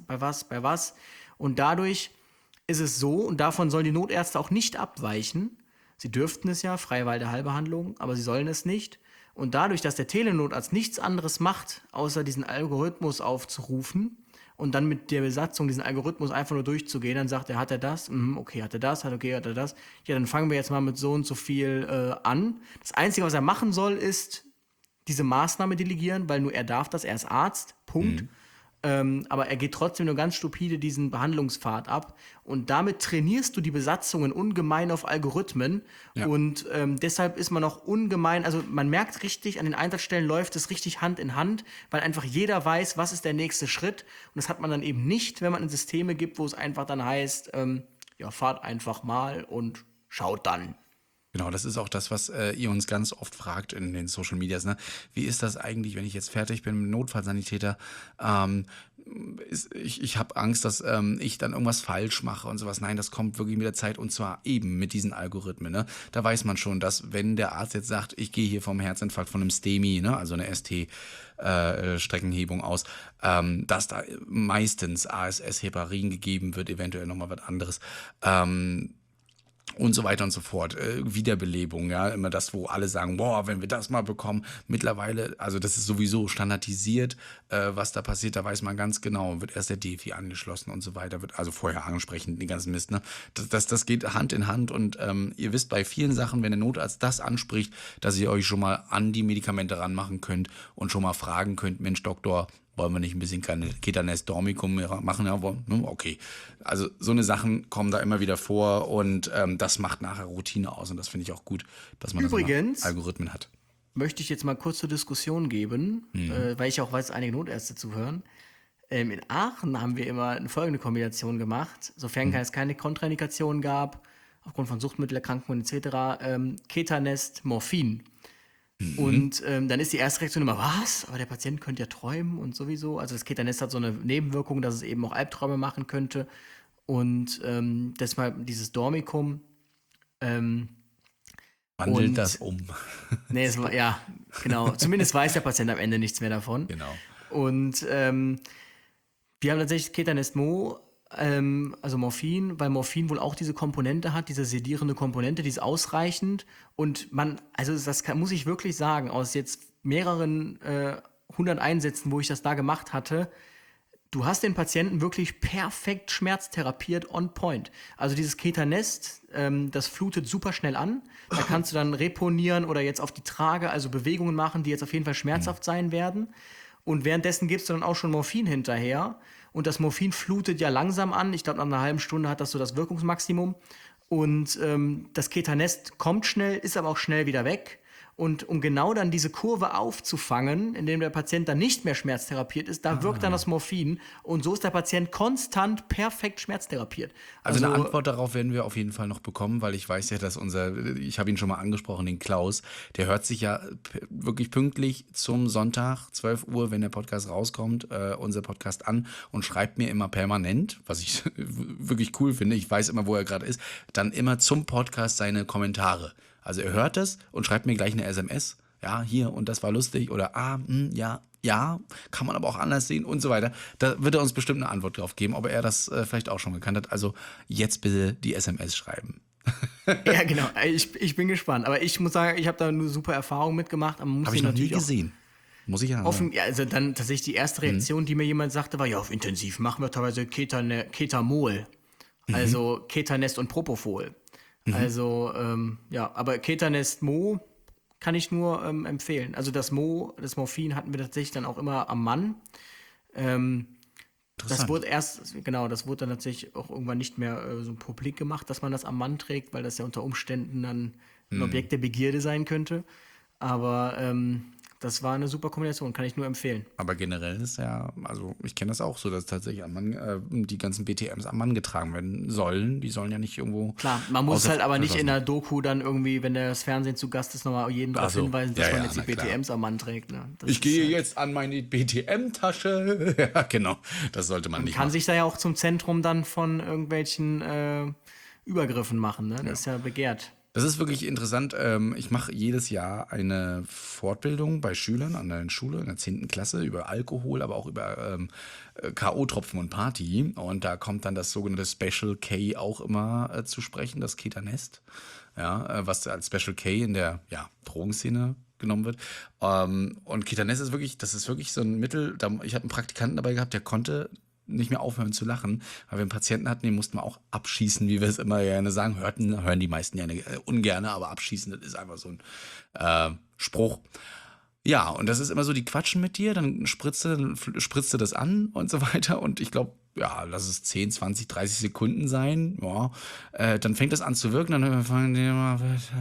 Und dadurch ist es so, und davon sollen die Notärzte auch nicht abweichen. Sie dürften es ja, freie Wahl der Heilbehandlung, aber sie sollen es nicht. Und dadurch, dass der Telenotarzt nichts anderes macht, außer diesen Algorithmus aufzurufen und dann mit der Besatzung diesen Algorithmus einfach nur durchzugehen, dann sagt er, hat er das? Okay, hat er das? Hat er das? Ja, dann fangen wir jetzt mal mit so und so viel an. Das Einzige, was er machen soll, ist diese Maßnahme delegieren, weil nur er darf das, er ist Arzt, Punkt. Aber er geht trotzdem nur ganz stupide diesen Behandlungspfad ab. Und damit trainierst du die Besatzungen ungemein auf Algorithmen. Ja. Und deshalb ist man auch ungemein, also man merkt richtig, an den Einsatzstellen läuft es richtig Hand in Hand, weil einfach jeder weiß, was ist der nächste Schritt. Und das hat man dann eben nicht, wenn man in Systeme gibt, wo es einfach dann heißt, fahrt einfach mal und schaut dann. Genau, das ist auch das, was ihr uns ganz oft fragt in den Social Medias. Ne? Wie ist das eigentlich, wenn ich jetzt fertig bin mit dem Notfallsanitäter? Ich habe Angst, dass ich dann irgendwas falsch mache und sowas. Nein, das kommt wirklich mit der Zeit und zwar eben mit diesen Algorithmen. Ne? Da weiß man schon, dass wenn der Arzt jetzt sagt, ich gehe hier vom Herzinfarkt von einem STEMI, ne? Also eine ST-Streckenhebung aus, dass da meistens ASS, Heparin gegeben wird, eventuell nochmal was anderes. und so weiter und so fort. Wiederbelebung, ja, immer das, wo alle sagen, boah, wenn wir das mal bekommen. Mittlerweile, also das ist sowieso standardisiert, was da passiert, da weiß man ganz genau, wird erst der Defi angeschlossen und so weiter, wird also vorher ansprechen, den ganzen Mist, ne? Das geht Hand in Hand und ihr wisst bei vielen Sachen, wenn der Notarzt das anspricht, dass ihr euch schon mal an die Medikamente ranmachen könnt und schon mal fragen könnt, Mensch, Doktor, wollen wir nicht ein bisschen Ketanest Dormicum machen? Ja, okay. Also so eine Sachen kommen da immer wieder vor und das macht nachher Routine aus und das finde ich auch gut, dass man Übrigens, das Algorithmen hat. möchte ich jetzt mal kurz zur Diskussion geben, weil ich auch weiß, einige Notärzte zuhören. In Aachen haben wir immer eine folgende Kombination gemacht, sofern es keine Kontraindikationen gab, aufgrund von Suchtmittelerkrankungen etc., Ketanest, Morphin. Und dann ist die erste Reaktion immer, was? Aber der Patient könnte ja träumen und sowieso. Also das Ketanest hat so eine Nebenwirkung, dass es eben auch Albträume machen könnte. Und deshalb dieses Dormicum. Wandelt das um. Nee, ja, genau. Zumindest weiß der Patient am Ende nichts mehr davon. Genau. Und wir haben tatsächlich Ketanest Mo, also Morphin, weil Morphin wohl auch diese Komponente hat, diese sedierende Komponente, die ist ausreichend. Und also muss ich wirklich sagen, aus jetzt mehreren 100 Einsätzen, wo ich das da gemacht hatte, du hast den Patienten wirklich perfekt schmerztherapiert on point. Also dieses Ketanest, das flutet super schnell an. Da kannst du dann reponieren oder jetzt auf die Trage, also Bewegungen machen, die jetzt auf jeden Fall schmerzhaft sein werden. Und währenddessen gibst du dann auch schon Morphin hinterher. Und das Morphin flutet ja langsam an. Ich glaube, nach einer halben Stunde hat das so das Wirkungsmaximum. Und das Ketanest kommt schnell, ist aber auch schnell wieder weg. Und um genau dann diese Kurve aufzufangen, indem der Patient dann nicht mehr schmerztherapiert ist, da wirkt dann das Morphin. Und so ist der Patient konstant perfekt schmerztherapiert. Also eine Antwort darauf werden wir auf jeden Fall noch bekommen, weil ich weiß ja, dass ich habe ihn schon mal angesprochen, den Klaus, der hört sich ja wirklich pünktlich zum Sonntag, 12 Uhr, wenn der Podcast rauskommt, unser Podcast an und schreibt mir immer permanent, was ich wirklich cool finde, ich weiß immer, wo er gerade ist, dann immer zum Podcast seine Kommentare. Also er hört es und schreibt mir gleich eine SMS, ja, hier und das war lustig oder ja, kann man aber auch anders sehen und so weiter. Da wird er uns bestimmt eine Antwort drauf geben, ob er das vielleicht auch schon gekannt hat. Also jetzt bitte die SMS schreiben. Ja, genau. Ich bin gespannt. Aber ich muss sagen, ich habe da eine super Erfahrung mitgemacht. Habe ich noch nie gesehen. Muss ich ja sagen. Ja, also dann tatsächlich die erste Reaktion, die mir jemand sagte, war, ja, auf intensiv machen wir teilweise Ketamol. Also Ketanest und Propofol. Also, ja, aber Ketanest Mo kann ich nur empfehlen. Also das Morphin hatten wir tatsächlich dann auch immer am Mann. Das wurde das wurde dann tatsächlich auch irgendwann nicht mehr so publik gemacht, dass man das am Mann trägt, weil das ja unter Umständen dann ein Objekt der Begierde sein könnte. Aber das war eine super Kombination, kann ich nur empfehlen. Aber generell ist ja, also ich kenne das auch so, dass tatsächlich die ganzen BTMs am Mann getragen werden sollen. Die sollen ja nicht irgendwo. Klar, man muss halt aber nicht in der Doku dann irgendwie, wenn das Fernsehen zu Gast ist, nochmal jeden darauf hinweisen, dass man jetzt die BTMs am Mann trägt. Ne? Ich gehe jetzt an meine BTM-Tasche. Ja, genau. Das sollte man nicht machen. Kann sich da ja auch zum Zentrum dann von irgendwelchen Übergriffen machen. Ne? Das ist ja begehrt. Das ist wirklich interessant. Ich mache jedes Jahr eine Fortbildung bei Schülern an der Schule in der 10. Klasse über Alkohol, aber auch über K.O.-Tropfen und Party. Und da kommt dann das sogenannte Special K auch immer zu sprechen, das Ketanest. Ja, was als Special K in der Drogenszene genommen wird. Und Ketanest ist wirklich so ein Mittel. Ich habe einen Praktikanten dabei gehabt, der konnte nicht mehr aufhören zu lachen, weil wir einen Patienten hatten, den mussten wir auch abschießen, wie wir es immer gerne sagen. Hören die meisten ja ungern, aber abschießen, das ist einfach so ein Spruch. Ja, und das ist immer so, die quatschen mit dir, dann spritzt du das an und so weiter und ich glaube, ja, lass es 10, 20, 30 Sekunden sein, ja, dann fängt das an zu wirken, dann fangen die immer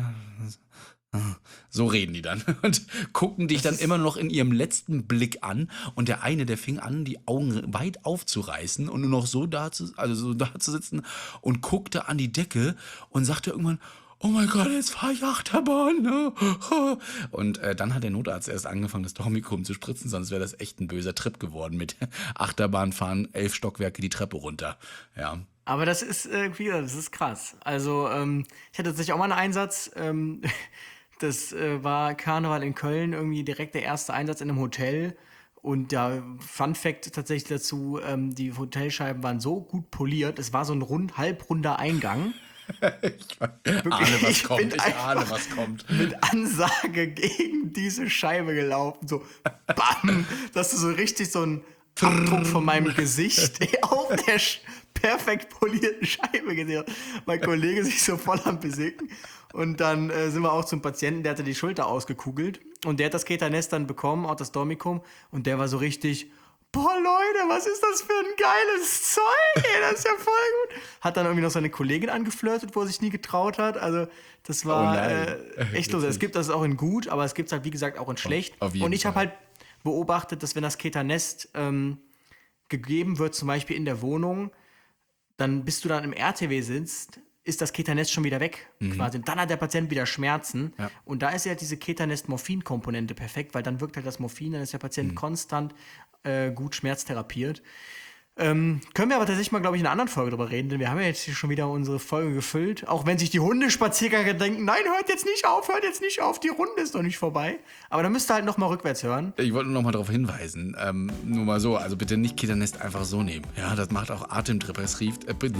so reden die dann und gucken dich dann immer noch in ihrem letzten Blick an. Und der eine, der fing an, die Augen weit aufzureißen und nur noch so da zu sitzen und guckte an die Decke und sagte irgendwann, oh mein Gott, jetzt fahr ich Achterbahn. Ne? Und dann hat der Notarzt erst angefangen, das Dormicum zu spritzen, sonst wäre das echt ein böser Trip geworden mit Achterbahnfahren, 11 Stockwerke die Treppe runter. Ja. Aber das ist das ist krass. Also ich hatte tatsächlich auch mal einen Einsatz, das war Karneval in Köln, irgendwie direkt der erste Einsatz in einem Hotel. Und da Fun Fact tatsächlich dazu, die Hotelscheiben waren so gut poliert, es war so ein halbrunder Eingang. Ich ahne, was kommt. Ich ahne, was kommt. Mit Ansage gegen diese Scheibe gelaufen. So, bam, dass du so richtig so einen Abdruck von meinem Gesicht auf der perfekt polierten Scheibe gesehen hast. Mein Kollege sich so voll am Besicken. Und dann sind wir auch zum Patienten, der hatte die Schulter ausgekugelt. Und der hat das Ketanest dann bekommen, auch das Dormicum. Und der war so richtig... Boah, Leute, was ist das für ein geiles Zeug, ey, das ist ja voll gut. Hat dann irgendwie noch seine Kollegin angeflirtet, wo er sich nie getraut hat. Also, das war echt los. Es gibt das auch in gut, aber es gibt es halt, wie gesagt, auch in schlecht. Und ich habe halt beobachtet, dass wenn das Ketanest gegeben wird, zum Beispiel in der Wohnung, dann, bis du dann im RTW sitzt, ist das Ketanest schon wieder weg, quasi. Und dann hat der Patient wieder Schmerzen. Ja. Und da ist ja diese Ketanest-Morphin-Komponente perfekt, weil dann wirkt halt das Morphin, dann ist der Patient konstant gut schmerztherapiert. Können wir aber tatsächlich mal, glaube ich, in einer anderen Folge drüber reden, denn wir haben ja jetzt hier schon wieder unsere Folge gefüllt. Auch wenn sich die Hundespaziergänger denken, nein, hört jetzt nicht auf, die Runde ist noch nicht vorbei. Aber dann müsst ihr halt nochmal rückwärts hören. Ich wollte nur noch mal darauf hinweisen, nur mal so, also bitte nicht Ketanest einfach so nehmen. Ja, das macht auch atemdepressiv,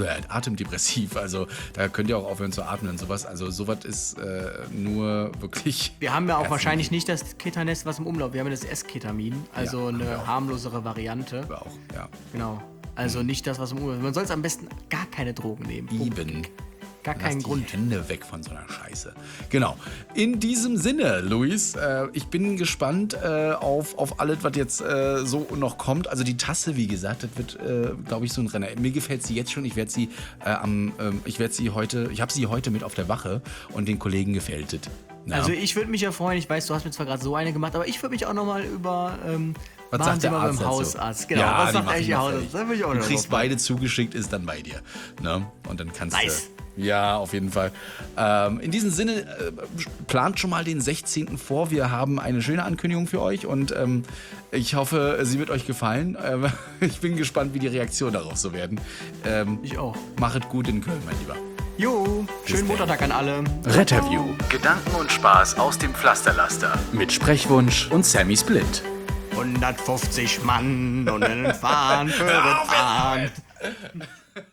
also da könnt ihr auch aufhören zu atmen und sowas. Also sowas ist nur wirklich... Wir haben ja auch wahrscheinlich nicht das Ketanest, was im Umlauf, wir haben ja das S-Ketamin, also eine harmlosere Variante. Auch, ja. Genau. Also nicht das, was im Umlauf ist. Man soll es am besten gar keine Drogen nehmen. Eben. Gar keinen Grund. Die Hände weg von so einer Scheiße. Genau. In diesem Sinne, Luis, ich bin gespannt auf alles, was jetzt so noch kommt. Also die Tasse, wie gesagt, das wird, glaube ich, so ein Renner. Mir gefällt sie jetzt schon. Ich werde sie ich habe sie heute mit auf der Wache und den Kollegen gefältet. Ja. Also ich würde mich ja freuen, ich weiß, du hast mir zwar gerade so eine gemacht, aber ich würde mich auch nochmal über... was sagt der Arzt beim dazu? Hausarzt? Genau, ja, was sagt eigentlich der Hausarzt? Das will ich auch du kriegst beide zugeschickt, ist dann bei dir. Ne? Und dann kannst du... Ja, auf jeden Fall. In diesem Sinne, plant schon mal den 16. vor. Wir haben eine schöne Ankündigung für euch und ich hoffe, sie wird euch gefallen. Ich bin gespannt, wie die Reaktionen darauf so werden. Ich auch. Machet gut in Köln, mein Lieber. Jo, schönen Muttertag an alle. Retterview. Gedanken und Spaß aus dem Pflasterlaster. Mit Sprechwunsch und Sammy Split. 150 Mann und einen Fahren für den Ahn.